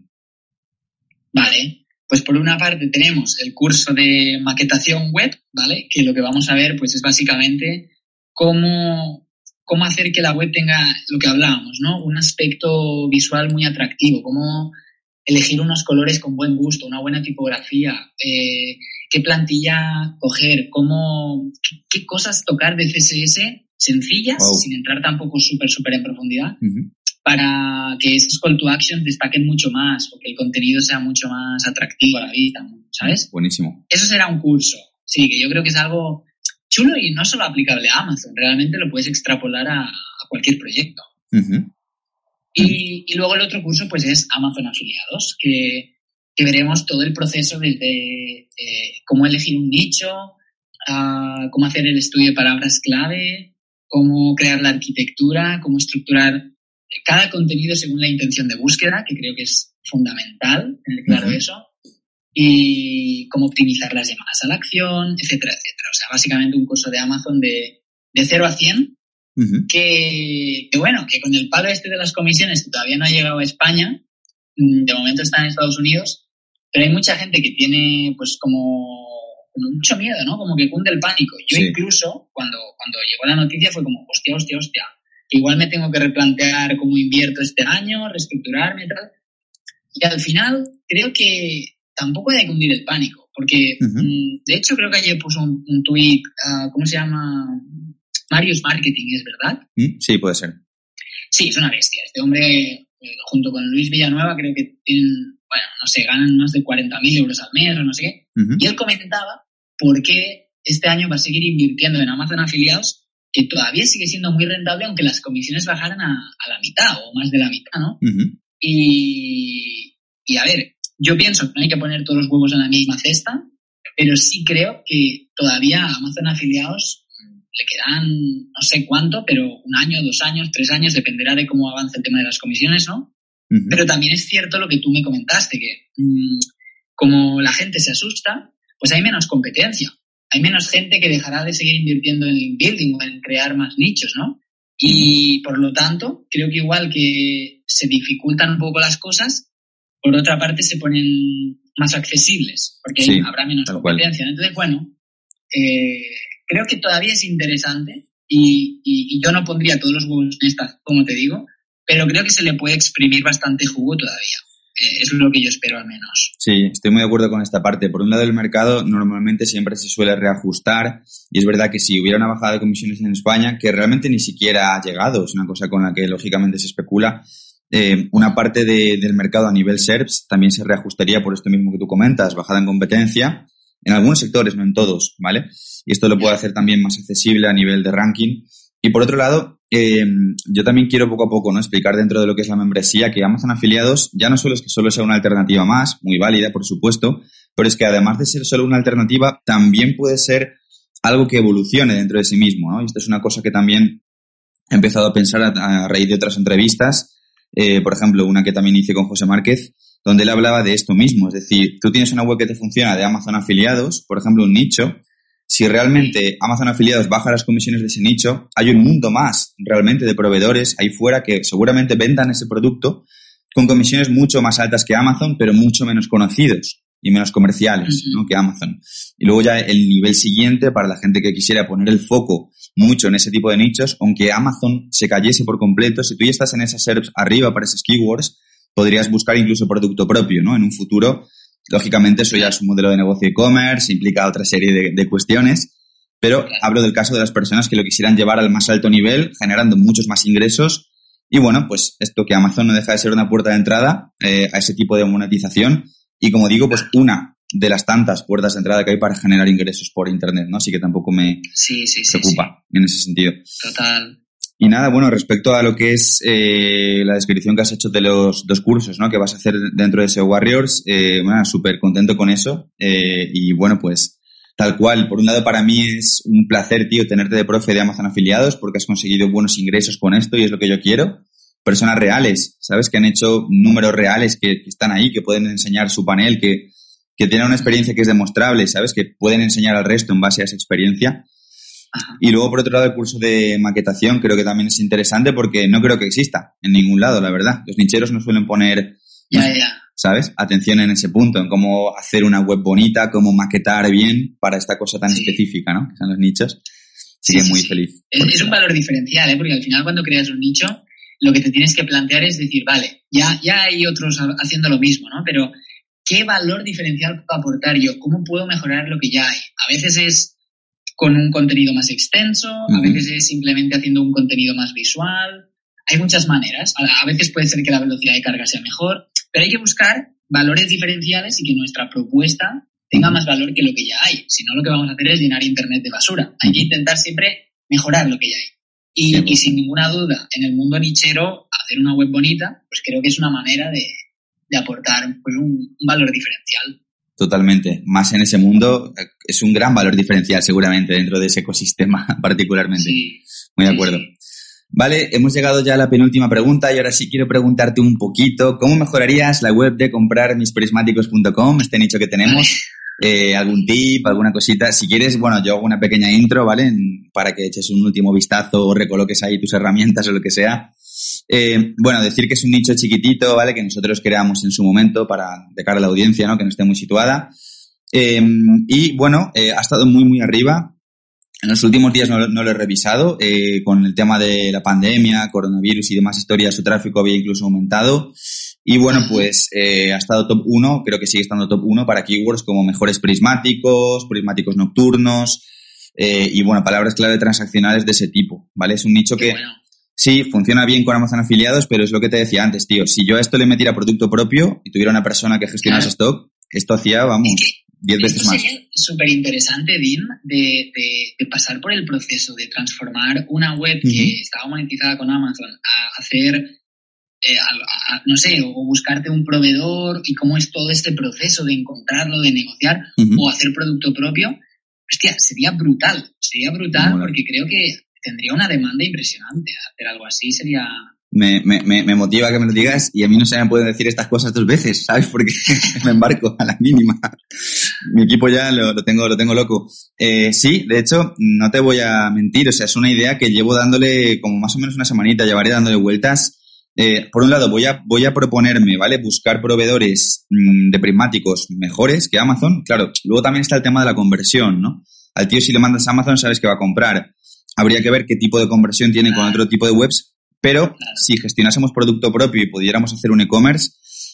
Vale, pues por una parte tenemos el curso de maquetación web, ¿vale? Que lo que vamos a ver, pues es básicamente cómo hacer que la web tenga lo que hablábamos, ¿no? Un aspecto visual muy atractivo, cómo elegir unos colores con buen gusto, una buena tipografía, qué plantilla coger, qué cosas tocar de CSS sencillas, sin entrar tampoco súper en profundidad, uh-huh, para que esos call to action destaquen mucho más o que el contenido sea mucho más atractivo a la vista, ¿sabes? Buenísimo. Eso será un curso, sí, que yo creo que es algo chulo y no solo aplicable a Amazon, realmente lo puedes extrapolar a cualquier proyecto. Uh-huh. Y luego el otro curso pues es Amazon Afiliados, que veremos todo el proceso desde cómo elegir un nicho, cómo hacer el estudio de palabras clave, cómo crear la arquitectura, cómo estructurar cada contenido según la intención de búsqueda, que creo que es fundamental tener claro eso, y cómo optimizar las llamadas a la acción, etcétera, etcétera. O sea, básicamente un curso de Amazon de 0 a 100, que con el palo este de las comisiones que todavía no ha llegado a España, de momento está en Estados Unidos, pero hay mucha gente que tiene pues como mucho miedo, ¿no? Como que cunde el pánico. Yo incluso, cuando llegó la noticia fue como, hostia, igual me tengo que replantear cómo invierto este año, reestructurarme y tal. Y al final creo que tampoco hay que cundir el pánico, porque de hecho creo que ayer puso un tuit, ¿cómo se llama? Marius Marketing, ¿es verdad? Sí, puede ser. Sí, es una bestia. Este hombre, junto con Luis Villanueva, creo que tienen, bueno, no sé, ganan más de 40.000 euros al mes o no sé qué. Y él comentaba por qué este año va a seguir invirtiendo en Amazon Afiliados, que todavía sigue siendo muy rentable, aunque las comisiones bajaran a la mitad o más de la mitad, ¿no? Y a ver, yo pienso que no hay que poner todos los huevos en la misma cesta, pero sí creo que todavía a Amazon Afiliados le quedan no sé cuánto, pero 1 año, 2 años, 3 años, dependerá de cómo avance el tema de las comisiones, ¿no? Pero también es cierto lo que tú me comentaste, que como la gente se asusta, pues hay menos competencia. Hay menos gente que dejará de seguir invirtiendo en link building o en crear más nichos, ¿no? Y por lo tanto, creo que igual que se dificultan un poco las cosas, por otra parte se ponen más accesibles, porque habrá menos competencia. Entonces, bueno, creo que todavía es interesante y yo no pondría todos los huevos en esta, como te digo, pero creo que se le puede exprimir bastante jugo todavía. Es lo que yo espero al menos. Sí, estoy muy de acuerdo con esta parte. Por un lado, el mercado normalmente siempre se suele reajustar y es verdad que si hubiera una bajada de comisiones en España, que realmente ni siquiera ha llegado, es una cosa con la que lógicamente se especula, una parte del mercado a nivel SERPs también se reajustaría por esto mismo que tú comentas, bajada en competencia, en algunos sectores, no en todos, ¿vale? Y esto lo puede hacer también más accesible a nivel de ranking. Y por otro lado, yo también quiero poco a poco, ¿no?, explicar dentro de lo que es la membresía que Amazon Afiliados ya no solo es que solo sea una alternativa más, muy válida, por supuesto, pero es que además de ser solo una alternativa, también puede ser algo que evolucione dentro de sí mismo, ¿no? Y esto es una cosa que también he empezado a pensar a raíz de otras entrevistas, por ejemplo, una que también hice con José Márquez, donde él hablaba de esto mismo. Es decir, tú tienes una web que te funciona de Amazon Afiliados, por ejemplo, un nicho. Si realmente Amazon Afiliados baja las comisiones de ese nicho, hay un mundo más realmente de proveedores ahí fuera que seguramente vendan ese producto con comisiones mucho más altas que Amazon, pero mucho menos conocidos y menos comerciales, ¿no?, que Amazon. Y luego ya el nivel siguiente para la gente que quisiera poner el foco mucho en ese tipo de nichos, aunque Amazon se cayese por completo, si tú ya estás en esas SERPs arriba para esas keywords, podrías buscar incluso producto propio, ¿no?, en un futuro. Lógicamente eso ya es un modelo de negocio e-commerce, implica otra serie de cuestiones, pero hablo del caso de las personas que lo quisieran llevar al más alto nivel, generando muchos más ingresos. Y bueno, pues esto que Amazon no deja de ser una puerta de entrada a ese tipo de monetización. Y como digo, pues una de las tantas puertas de entrada que hay para generar ingresos por Internet, ¿no? Así que tampoco me preocupa en ese sentido. Total. Y nada, bueno, respecto a lo que es la descripción que has hecho de los 2 cursos, ¿no?, que vas a hacer dentro de SEO Warriors, bueno, súper contento con eso. Y bueno, pues tal cual, por un lado para mí es un placer, tío, tenerte de profe de Amazon Afiliados porque has conseguido buenos ingresos con esto y es lo que yo quiero. Personas reales, ¿sabes?, que han hecho números reales, que están ahí, que pueden enseñar su panel, que tienen una experiencia que es demostrable, ¿sabes?, que pueden enseñar al resto en base a esa experiencia. Y luego, por otro lado, el curso de maquetación creo que también es interesante porque no creo que exista en ningún lado, la verdad. Los nicheros no suelen poner, ¿sabes?, atención en ese punto, en cómo hacer una web bonita, cómo maquetar bien para esta cosa tan específica, ¿no?, que son los nichos. Así que muy feliz. Es un valor diferencial, porque al final cuando creas un nicho, lo que te tienes que plantear es decir, vale, ya hay otros haciendo lo mismo, ¿no? Pero ¿qué valor diferencial puedo aportar yo? ¿Cómo puedo mejorar lo que ya hay? A veces es con un contenido más extenso, a veces es simplemente haciendo un contenido más visual. Hay muchas maneras. A veces puede ser que la velocidad de carga sea mejor, pero hay que buscar valores diferenciales y que nuestra propuesta tenga más valor que lo que ya hay. Si no, lo que vamos a hacer es llenar Internet de basura. Hay que intentar siempre mejorar lo que ya hay. Y sin ninguna duda, en el mundo nichero, hacer una web bonita, pues creo que es una manera de aportar pues, un valor diferencial. Totalmente. Más en ese mundo es un gran valor diferencial seguramente dentro de ese ecosistema particularmente. Sí. Muy de acuerdo. Sí. Vale, hemos llegado ya a la penúltima pregunta y ahora sí quiero preguntarte un poquito ¿cómo mejorarías la web de comprarmisprismáticos.com, este nicho que tenemos? ¿Algún tip, alguna cosita? Si quieres, bueno, yo hago una pequeña intro, ¿vale? Para que eches un último vistazo o recoloques ahí tus herramientas o lo que sea. Bueno, decir que es un nicho chiquitito, ¿vale? Que nosotros creamos en su momento de cara a la audiencia, ¿no? Que no esté muy situada. Y bueno, ha estado muy, muy arriba. En los últimos días no lo he revisado. Con el tema de la pandemia, coronavirus y demás historias, su tráfico había incluso aumentado. Y bueno, pues ha estado top 1, creo que sigue estando top 1 para keywords como mejores prismáticos nocturnos y bueno, palabras clave transaccionales de ese tipo, ¿vale? Es un nicho que sí, funciona bien con Amazon afiliados, pero es lo que te decía antes, tío. Si yo a esto le metiera producto propio y tuviera una persona que gestionase stock, esto hacía, vamos, 10 veces más. Sería súper interesante, Dean, de pasar por el proceso de transformar una web que estaba monetizada con Amazon a hacer... no sé, o buscarte un proveedor y cómo es todo este proceso de encontrarlo, de negociar o hacer producto propio. Hostia, sería brutal porque creo que tendría una demanda impresionante. Hacer algo así sería... Me motiva que me lo digas y a mí no se me pueden decir estas cosas 2 veces, ¿sabes? Porque me embarco a la mínima. Mi equipo ya lo tengo loco. Sí, de hecho, no te voy a mentir, o sea, es una idea que llevo dándole como más o menos una semanita, llevaré dándole vueltas. Por un lado, voy a proponerme, ¿vale? Buscar proveedores de prismáticos mejores que Amazon. Claro, luego también está el tema de la conversión, ¿no? Al tío, si le mandas a Amazon, sabes que va a comprar. Habría que ver qué tipo de conversión tiene con otro tipo de webs, pero si gestionásemos producto propio y pudiéramos hacer un e-commerce,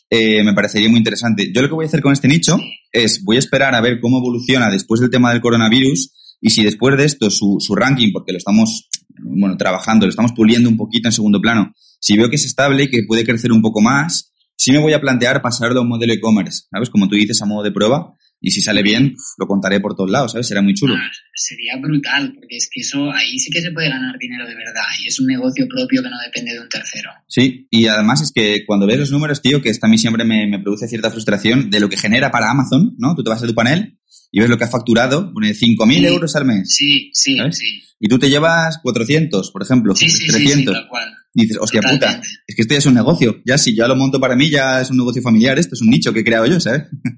me parecería muy interesante. Yo lo que voy a hacer con este nicho es, voy a esperar a ver cómo evoluciona después del tema del coronavirus y si después de esto su ranking, porque lo estamos, trabajando, lo estamos puliendo un poquito en segundo plano, si veo que es estable y que puede crecer un poco más, sí me voy a plantear pasarlo a un modelo e-commerce, ¿sabes? Como tú dices, a modo de prueba. Y si sale bien, lo contaré por todos lados, ¿sabes? Será muy chulo. Sería brutal, porque es que eso, ahí sí que se puede ganar dinero de verdad. Y es un negocio propio que no depende de un tercero. Sí, y además es que cuando ves los números, tío, que esto a mí siempre me produce cierta frustración de lo que genera para Amazon, ¿no? Tú te vas a tu panel y ves lo que ha facturado, pone 5.000 euros al mes. Sí. Y tú te llevas 400, por ejemplo, 300. Sí, tal cual. Y dices, hostia puta, es que esto ya es un negocio. Ya si yo lo monto para mí, ya es un negocio familiar, esto es un nicho que he creado yo, ¿sabes?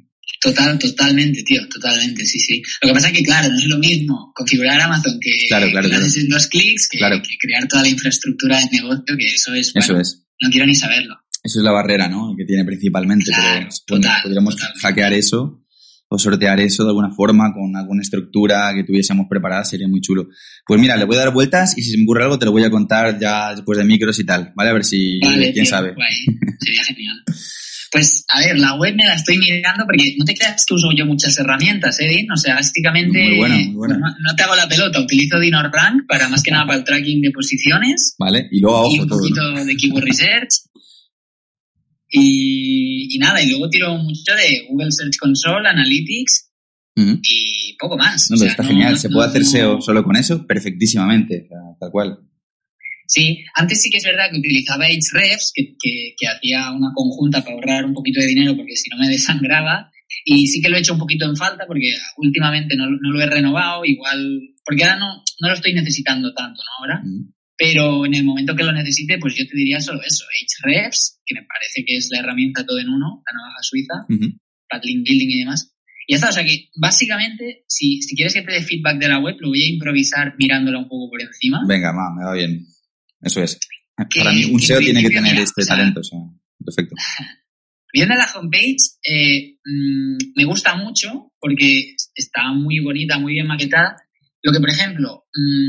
Totalmente, tío, totalmente, sí. Lo que pasa es que, claro, no es lo mismo configurar Amazon que lo haces en 2 clics que crear toda la infraestructura de negocio, que eso es. No quiero ni saberlo. Eso es la barrera, ¿no? Que tiene principalmente. Claro, pero podríamos hackear eso o sortear eso de alguna forma con alguna estructura que tuviésemos preparada, sería muy chulo. Pues mira, le voy a dar vueltas y si se me ocurre algo te lo voy a contar ya después de micros y tal, ¿vale? A ver si, quién sabe. Guay. Sería genial. Pues, a ver, la web me la estoy mirando porque no te creas que uso yo muchas herramientas, Dean. O sea, básicamente muy buena. No te hago la pelota. Utilizo DynoRank para más que nada para el tracking de posiciones. Vale, y luego a ojo y un todo, poquito ¿no? de keyword research. Y nada, y luego tiro mucho de Google Search Console, Analytics y poco más. No, pero está genial. ¿Se puede hacer SEO solo con eso? Perfectísimamente, o sea, tal cual. Sí, antes sí que es verdad que utilizaba Ahrefs, que hacía una conjunta para ahorrar un poquito de dinero porque si no me desangraba. Y sí que lo he hecho un poquito en falta porque últimamente no lo he renovado, igual, porque ahora no lo estoy necesitando tanto, ¿no? Ahora. Pero en el momento que lo necesite, pues yo te diría solo eso, Ahrefs, que me parece que es la herramienta todo en uno, la navaja suiza, para link building y demás. Y ya está, o sea que básicamente, si quieres que te dé feedback de la web, lo voy a improvisar mirándola un poco por encima. Venga, me va bien. Eso es. Para mí un SEO tiene que tener talento, o sea, perfecto. Viendo la homepage, me gusta mucho porque está muy bonita, muy bien maquetada. Lo que, por ejemplo,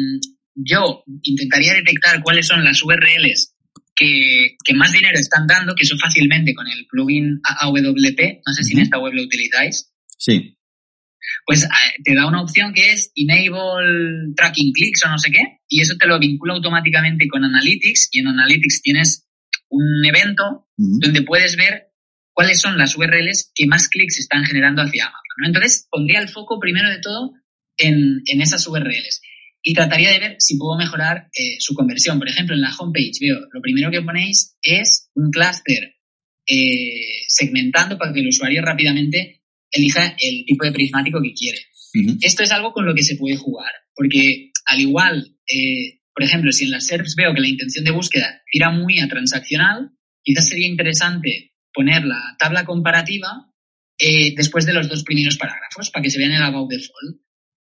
yo intentaría detectar cuáles son las URLs que más dinero están dando, que eso fácilmente con el plugin AWP, no sé si en esta web lo utilizáis. Sí. Pues te da una opción que es Enable Tracking Clicks o no sé qué, y eso te lo vincula automáticamente con Analytics, y en Analytics tienes un evento donde puedes ver cuáles son las URLs que más clics están generando hacia Amazon, ¿no? Entonces, pondría el foco primero de todo en esas URLs y trataría de ver si puedo mejorar su conversión. Por ejemplo, en la homepage veo, lo primero que ponéis es un clúster segmentando para que el usuario rápidamente elija el tipo de prismático que quiere. Esto es algo con lo que se puede jugar, porque al igual, por ejemplo, si en las SERPs veo que la intención de búsqueda tira muy a transaccional, quizás sería interesante poner la tabla comparativa después de los 2 primeros parágrafos para que se vean el about the fold.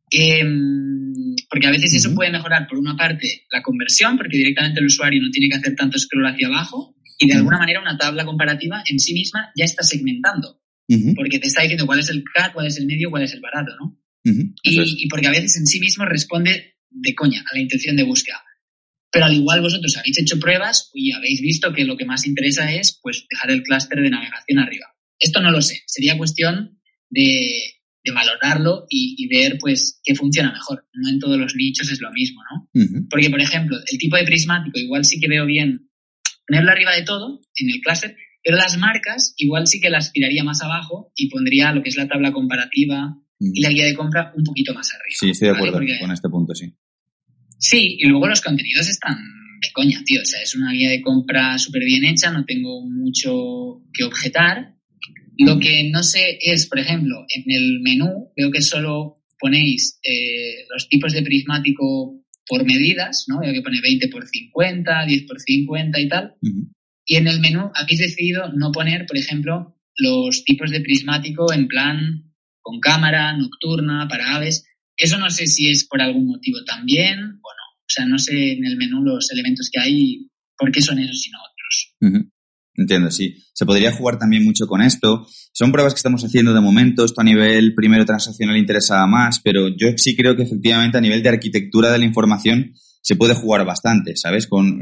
Porque a veces eso puede mejorar, por una parte, la conversión, porque directamente el usuario no tiene que hacer tanto scroll hacia abajo, y de alguna manera una tabla comparativa en sí misma ya está segmentando. Porque te está diciendo cuál es el cat, cuál es el medio, cuál es el barato, ¿no? Y porque a veces en sí mismo responde de coña a la intención de búsqueda. Pero al igual vosotros habéis hecho pruebas y habéis visto que lo que más interesa es pues dejar el clúster de navegación arriba. Esto no lo sé. Sería cuestión de valorarlo y ver pues qué funciona mejor. No en todos los nichos es lo mismo, ¿no? Uh-huh. Porque, por ejemplo, el tipo de prismático igual sí que veo bien ponerlo arriba de todo en el clúster, pero las marcas igual sí que las tiraría más abajo y pondría lo que es la tabla comparativa y la guía de compra un poquito más arriba. Sí, estoy de acuerdo con este punto, sí. Sí, y luego los contenidos están de coña, tío. O sea, es una guía de compra súper bien hecha, no tengo mucho que objetar. Lo que no sé es, por ejemplo, en el menú veo que solo ponéis los tipos de prismático por medidas, ¿no? Veo que pone 20x50, 10x50 y tal. Uh-huh. Y en el menú habéis decidido no poner, por ejemplo, los tipos de prismático en plan con cámara, nocturna, para aves. Eso no sé si es por algún motivo también o no. O sea, no sé en el menú los elementos que hay, por qué son esos y no otros. Uh-huh. Entiendo, sí. Se podría jugar también mucho con esto. Son pruebas que estamos haciendo de momento. Esto a nivel primero transaccional interesaba más, pero yo sí creo que efectivamente a nivel de arquitectura de la información se puede jugar bastante, ¿sabes? Con,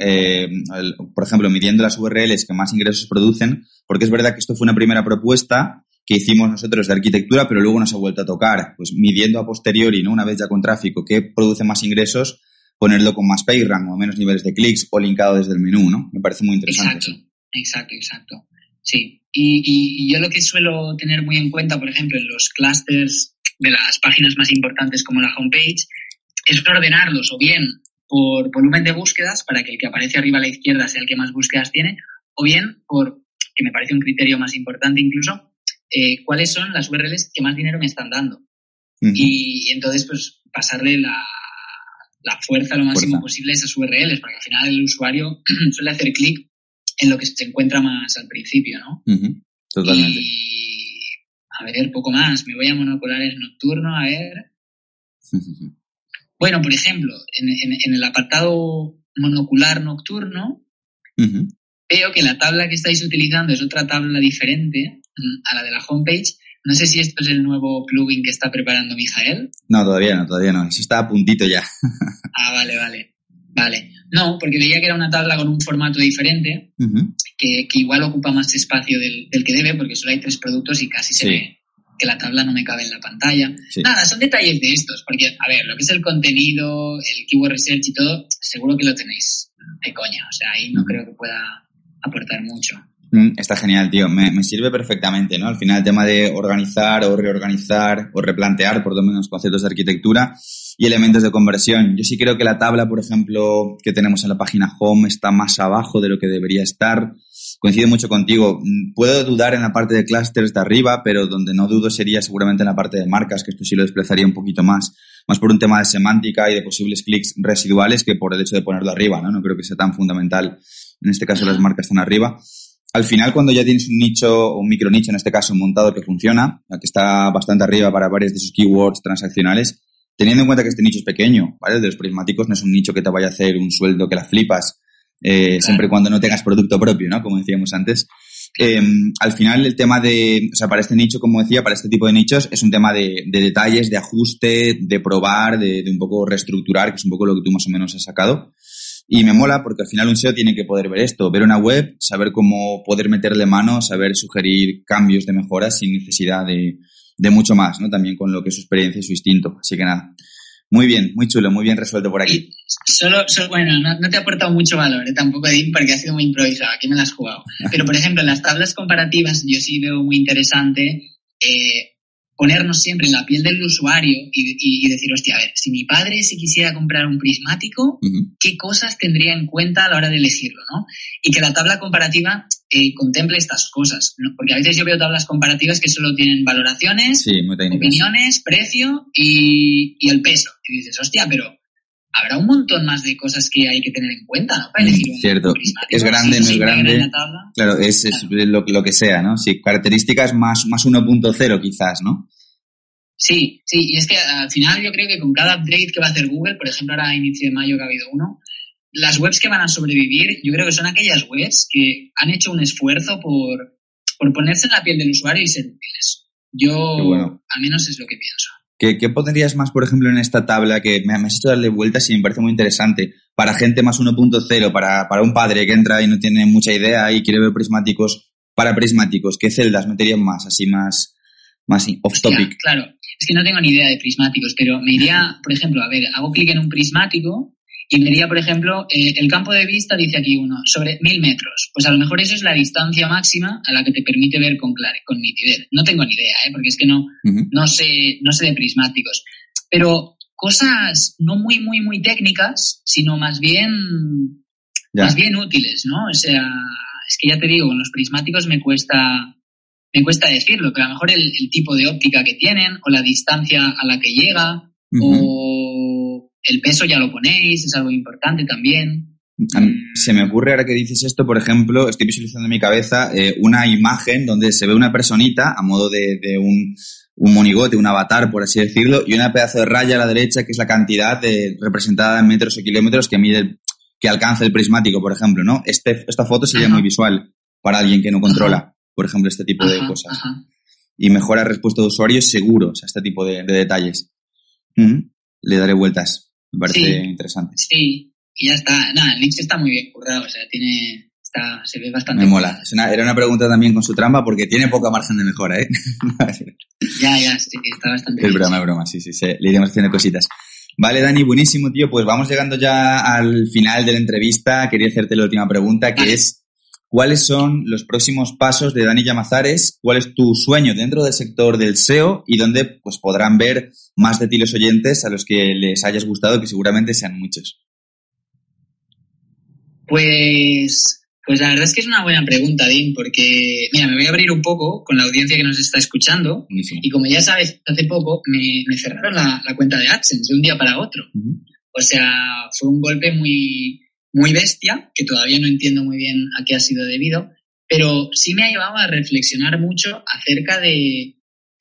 por ejemplo, midiendo las URLs que más ingresos producen, porque es verdad que esto fue una primera propuesta que hicimos nosotros de arquitectura, pero luego nos ha vuelto a tocar, pues midiendo a posteriori, ¿no? Una vez ya con tráfico, que produce más ingresos, ponerlo con más PageRank o menos niveles de clics o linkado desde el menú, ¿no? Me parece muy interesante. Exacto. Sí. Y yo lo que suelo tener muy en cuenta, por ejemplo, en los clústeres de las páginas más importantes como la homepage, es ordenarlos o bien por volumen de búsquedas, para que el que aparece arriba a la izquierda sea el que más búsquedas tiene, o bien por, que me parece un criterio más importante incluso, cuáles son las URLs que más dinero me están dando. Uh-huh. Y entonces, pues, pasarle la fuerza lo máximo posible a esas URLs, porque al final el usuario suele hacer clic en lo que se encuentra más al principio, ¿no? Uh-huh. Totalmente. Y, a ver, poco más. Me voy a monoculares nocturno, a ver. Uh-huh. Bueno, por ejemplo, en el apartado monocular nocturno, uh-huh, veo que la tabla que estáis utilizando es otra tabla diferente a la de la homepage. No sé si esto es el nuevo plugin que está preparando Mijael. No, todavía no. Eso está a puntito ya. Vale. No, porque veía que era una tabla con un formato diferente, uh-huh, que igual ocupa más espacio del que debe, porque solo hay 3 productos y casi se ve que la tabla no me cabe en la pantalla. Sí. Nada, son detalles de estos, porque, a ver, lo que es el contenido, el keyword research y todo, seguro que lo tenéis de coña. O sea, ahí no creo que pueda aportar mucho. Está genial, tío. Me sirve perfectamente, ¿no? Al final el tema de organizar o reorganizar o replantear por lo menos conceptos de arquitectura y elementos de conversión. Yo sí creo que la tabla, por ejemplo, que tenemos en la página home está más abajo de lo que debería estar. Coincido mucho contigo. Puedo dudar en la parte de clusters de arriba, pero donde no dudo sería seguramente en la parte de marcas, que esto sí lo desplazaría un poquito más por un tema de semántica y de posibles clics residuales que por el hecho de ponerlo arriba, ¿no? No creo que sea tan fundamental. En este caso las marcas están arriba. Al final, cuando ya tienes un nicho o un micronicho, en este caso, montado que funciona, que está bastante arriba para varios de sus keywords transaccionales, teniendo en cuenta que este nicho es pequeño, ¿vale? De los prismáticos no es un nicho que te vaya a hacer un sueldo que la flipas, siempre y cuando no tengas producto propio, ¿no? Como decíamos antes. Al final, el tema para este nicho, como decía, para este tipo de nichos, es un tema de detalles, de ajuste, de probar, de un poco reestructurar, que es un poco lo que tú más o menos has sacado. Y me mola porque al final un SEO tiene que poder ver esto, ver una web, saber cómo poder meterle mano, saber sugerir cambios de mejoras sin necesidad de mucho más, ¿no? También con lo que es su experiencia y su instinto. Así que nada, muy bien, muy chulo, muy bien resuelto por aquí. Bueno, no te ha aportado mucho valor, tampoco, Edín, porque ha sido muy improvisado, aquí me la has jugado. Pero, por ejemplo, en las tablas comparativas yo sí veo muy interesante ponernos siempre en la piel del usuario y decir, hostia, a ver, si mi padre se quisiera comprar un prismático, uh-huh, ¿qué cosas tendría en cuenta a la hora de elegirlo, no? Y que la tabla comparativa contemple estas cosas, ¿no? Porque a veces yo veo tablas comparativas que solo tienen valoraciones, opiniones, precio y el peso. Y dices, hostia, pero habrá un montón más de cosas que hay que tener en cuenta, ¿no? Para elegir cierto. Es grande, no es grande. Claro, es lo que sea, ¿no? Sí, características más 1.0 quizás, ¿no? Sí, y es que al final yo creo que con cada update que va a hacer Google, por ejemplo ahora a inicio de mayo que ha habido uno, las webs que van a sobrevivir, yo creo que son aquellas webs que han hecho un esfuerzo por ponerse en la piel del usuario y ser útiles. Yo, al menos es lo que pienso. ¿Qué pondrías más, por ejemplo, en esta tabla que me has hecho darle vueltas y me parece muy interesante? Para gente más 1.0, para un padre que entra y no tiene mucha idea y quiere ver prismáticos, para prismáticos, ¿qué celdas meterían más, así más off topic? Claro, es que no tengo ni idea de prismáticos, pero me iría, por ejemplo, hago clic en un prismático y me iría, por ejemplo, el campo de vista dice aquí uno, sobre 1000 metros. Pues a lo mejor eso es la distancia máxima a la que te permite ver con nitidez. No tengo ni idea, porque es que no sé de prismáticos. Pero cosas no muy, muy, muy técnicas, sino más bien útiles, ¿no? O sea, es que ya te digo, con los prismáticos me cuesta decirlo, pero a lo mejor el tipo de óptica que tienen o la distancia a la que llega o el peso ya lo ponéis, es algo importante también. Se me ocurre ahora que dices esto, por ejemplo, estoy visualizando en mi cabeza una imagen donde se ve una personita a modo de un monigote, un avatar, por así decirlo, y una pedazo de raya a la derecha que es la cantidad representada en metros o kilómetros que alcanza el prismático, por ejemplo, ¿no? Esta foto sería muy visual para alguien que no controla, por ejemplo, este tipo de cosas. Y mejora respuesta de usuarios seguro, o sea, este tipo de detalles. Le daré vueltas. Me parece interesante. Sí, y ya está. Nada, el Lynx está muy bien currado, o sea, se ve bastante. Me mola. Era una pregunta también con su trampa porque tiene poca margen de mejora, ¿eh? Ya, sí, está bastante bien. Es broma, sí, le iremos haciendo cositas. Vale, Dani, buenísimo, tío. Pues vamos llegando ya al final de la entrevista. Quería hacerte la última pregunta, que es ¿cuáles son los próximos pasos de Dani Llamazares? ¿Cuál es tu sueño dentro del sector del SEO? Y dónde pues podrán ver más de ti los oyentes a los que les hayas gustado, que seguramente sean muchos. Pues la verdad es que es una buena pregunta, Dean, porque, mira, me voy a abrir un poco con la audiencia que nos está escuchando. Buenísimo. Y como ya sabes, hace poco me cerraron la cuenta de AdSense de un día para otro. O sea, fue un golpe muy, muy bestia, que todavía no entiendo muy bien a qué ha sido debido, pero sí me ha llevado a reflexionar mucho acerca de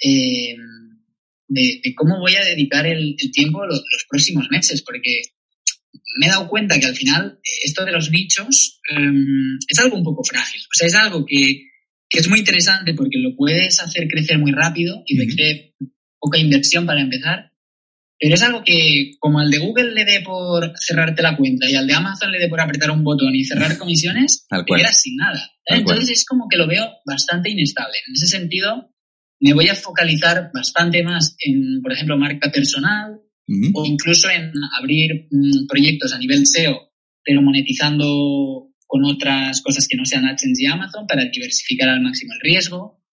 cómo voy a dedicar el tiempo los próximos meses, porque me he dado cuenta que al final esto de los nichos es algo un poco frágil. O sea, es algo que es muy interesante porque lo puedes hacer crecer muy rápido y requiere poca inversión para empezar, pero es algo que como al de Google le dé por cerrarte la cuenta y al de Amazon le dé por apretar un botón y cerrar comisiones, te quedas sin nada. Entonces es como que lo veo bastante inestable. En ese sentido, me voy a focalizar bastante más en, por ejemplo, marca personal, o incluso en abrir proyectos a nivel SEO, pero monetizando con otras cosas que no sean AdSense y Amazon para diversificar al máximo el riesgo.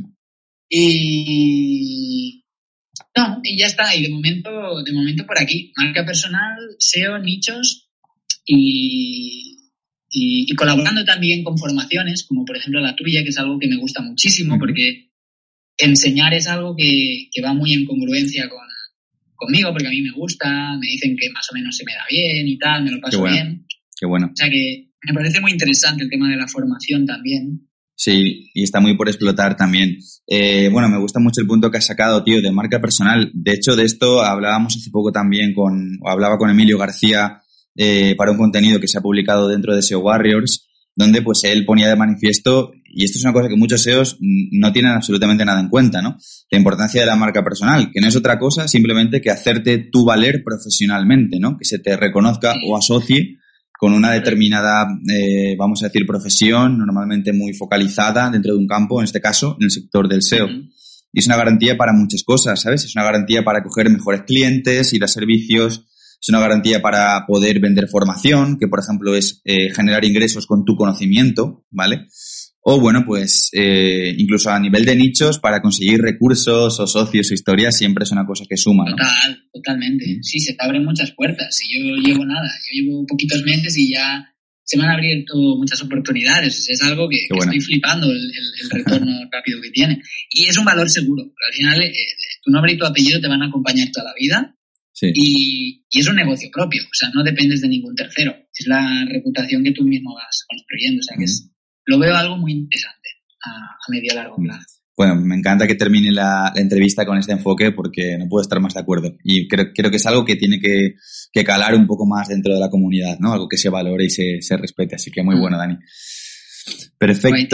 Y ya está. Y de momento por aquí, marca personal, SEO, nichos y colaborando también con formaciones, como por ejemplo la tuya, que es algo que me gusta muchísimo porque enseñar es algo que va muy en congruencia conmigo, porque a mí me gusta, me dicen que más o menos se me da bien y tal, me lo paso bien. Qué bueno. O sea que me parece muy interesante el tema de la formación también. Sí, y está muy por explotar también. Me gusta mucho el punto que has sacado, tío, de marca personal. De hecho, de esto hablábamos hace poco también hablaba con Emilio García para un contenido que se ha publicado dentro de SEO Warriors, donde pues él ponía de manifiesto, y esto es una cosa que muchos SEOs no tienen absolutamente nada en cuenta, ¿no? La importancia de la marca personal, que no es otra cosa simplemente que hacerte tú valer profesionalmente, ¿no? Que se te reconozca o asocie con una determinada, vamos a decir, profesión, normalmente muy focalizada dentro de un campo, en este caso, en el sector del SEO. Y es una garantía para muchas cosas, ¿sabes? Es una garantía para coger mejores clientes, ir a servicios. Es una garantía para poder vender formación, que por ejemplo es generar ingresos con tu conocimiento, ¿vale? O incluso a nivel de nichos, para conseguir recursos o socios o historias, siempre es una cosa que suma, ¿no? Totalmente. Sí, se te abren muchas puertas. Y yo llevo poquitos meses y ya se me han abierto muchas oportunidades. Es algo que estoy flipando el retorno rápido que tiene. Y es un valor seguro. Pero al final, tu nombre y tu apellido te van a acompañar toda la vida. Sí. Y es un negocio propio, o sea, no dependes de ningún tercero. Es la reputación que tú mismo vas construyendo, o sea, que lo veo algo muy interesante a medio y largo plazo. Bueno, me encanta que termine la entrevista con este enfoque porque no puedo estar más de acuerdo. Y creo que es algo que tiene que calar un poco más dentro de la comunidad, ¿no? Algo que se valore y se respete. Así que muy bueno, Dani. Perfecto.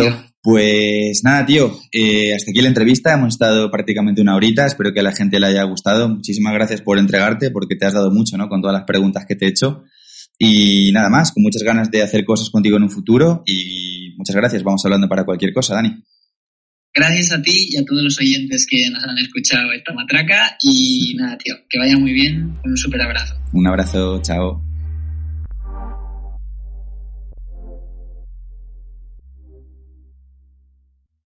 Pues nada, tío, hasta aquí la entrevista. Hemos estado prácticamente una horita. Espero que a la gente le haya gustado. Muchísimas gracias por entregarte, porque te has dado mucho, ¿no? Con todas las preguntas que te he hecho. Y nada más, con muchas ganas de hacer cosas contigo en un futuro. Y muchas gracias. Vamos hablando para cualquier cosa, Dani. Gracias a ti y a todos los oyentes que nos han escuchado esta matraca. Y nada, tío, que vaya muy bien. Un súper abrazo. Un abrazo, chao.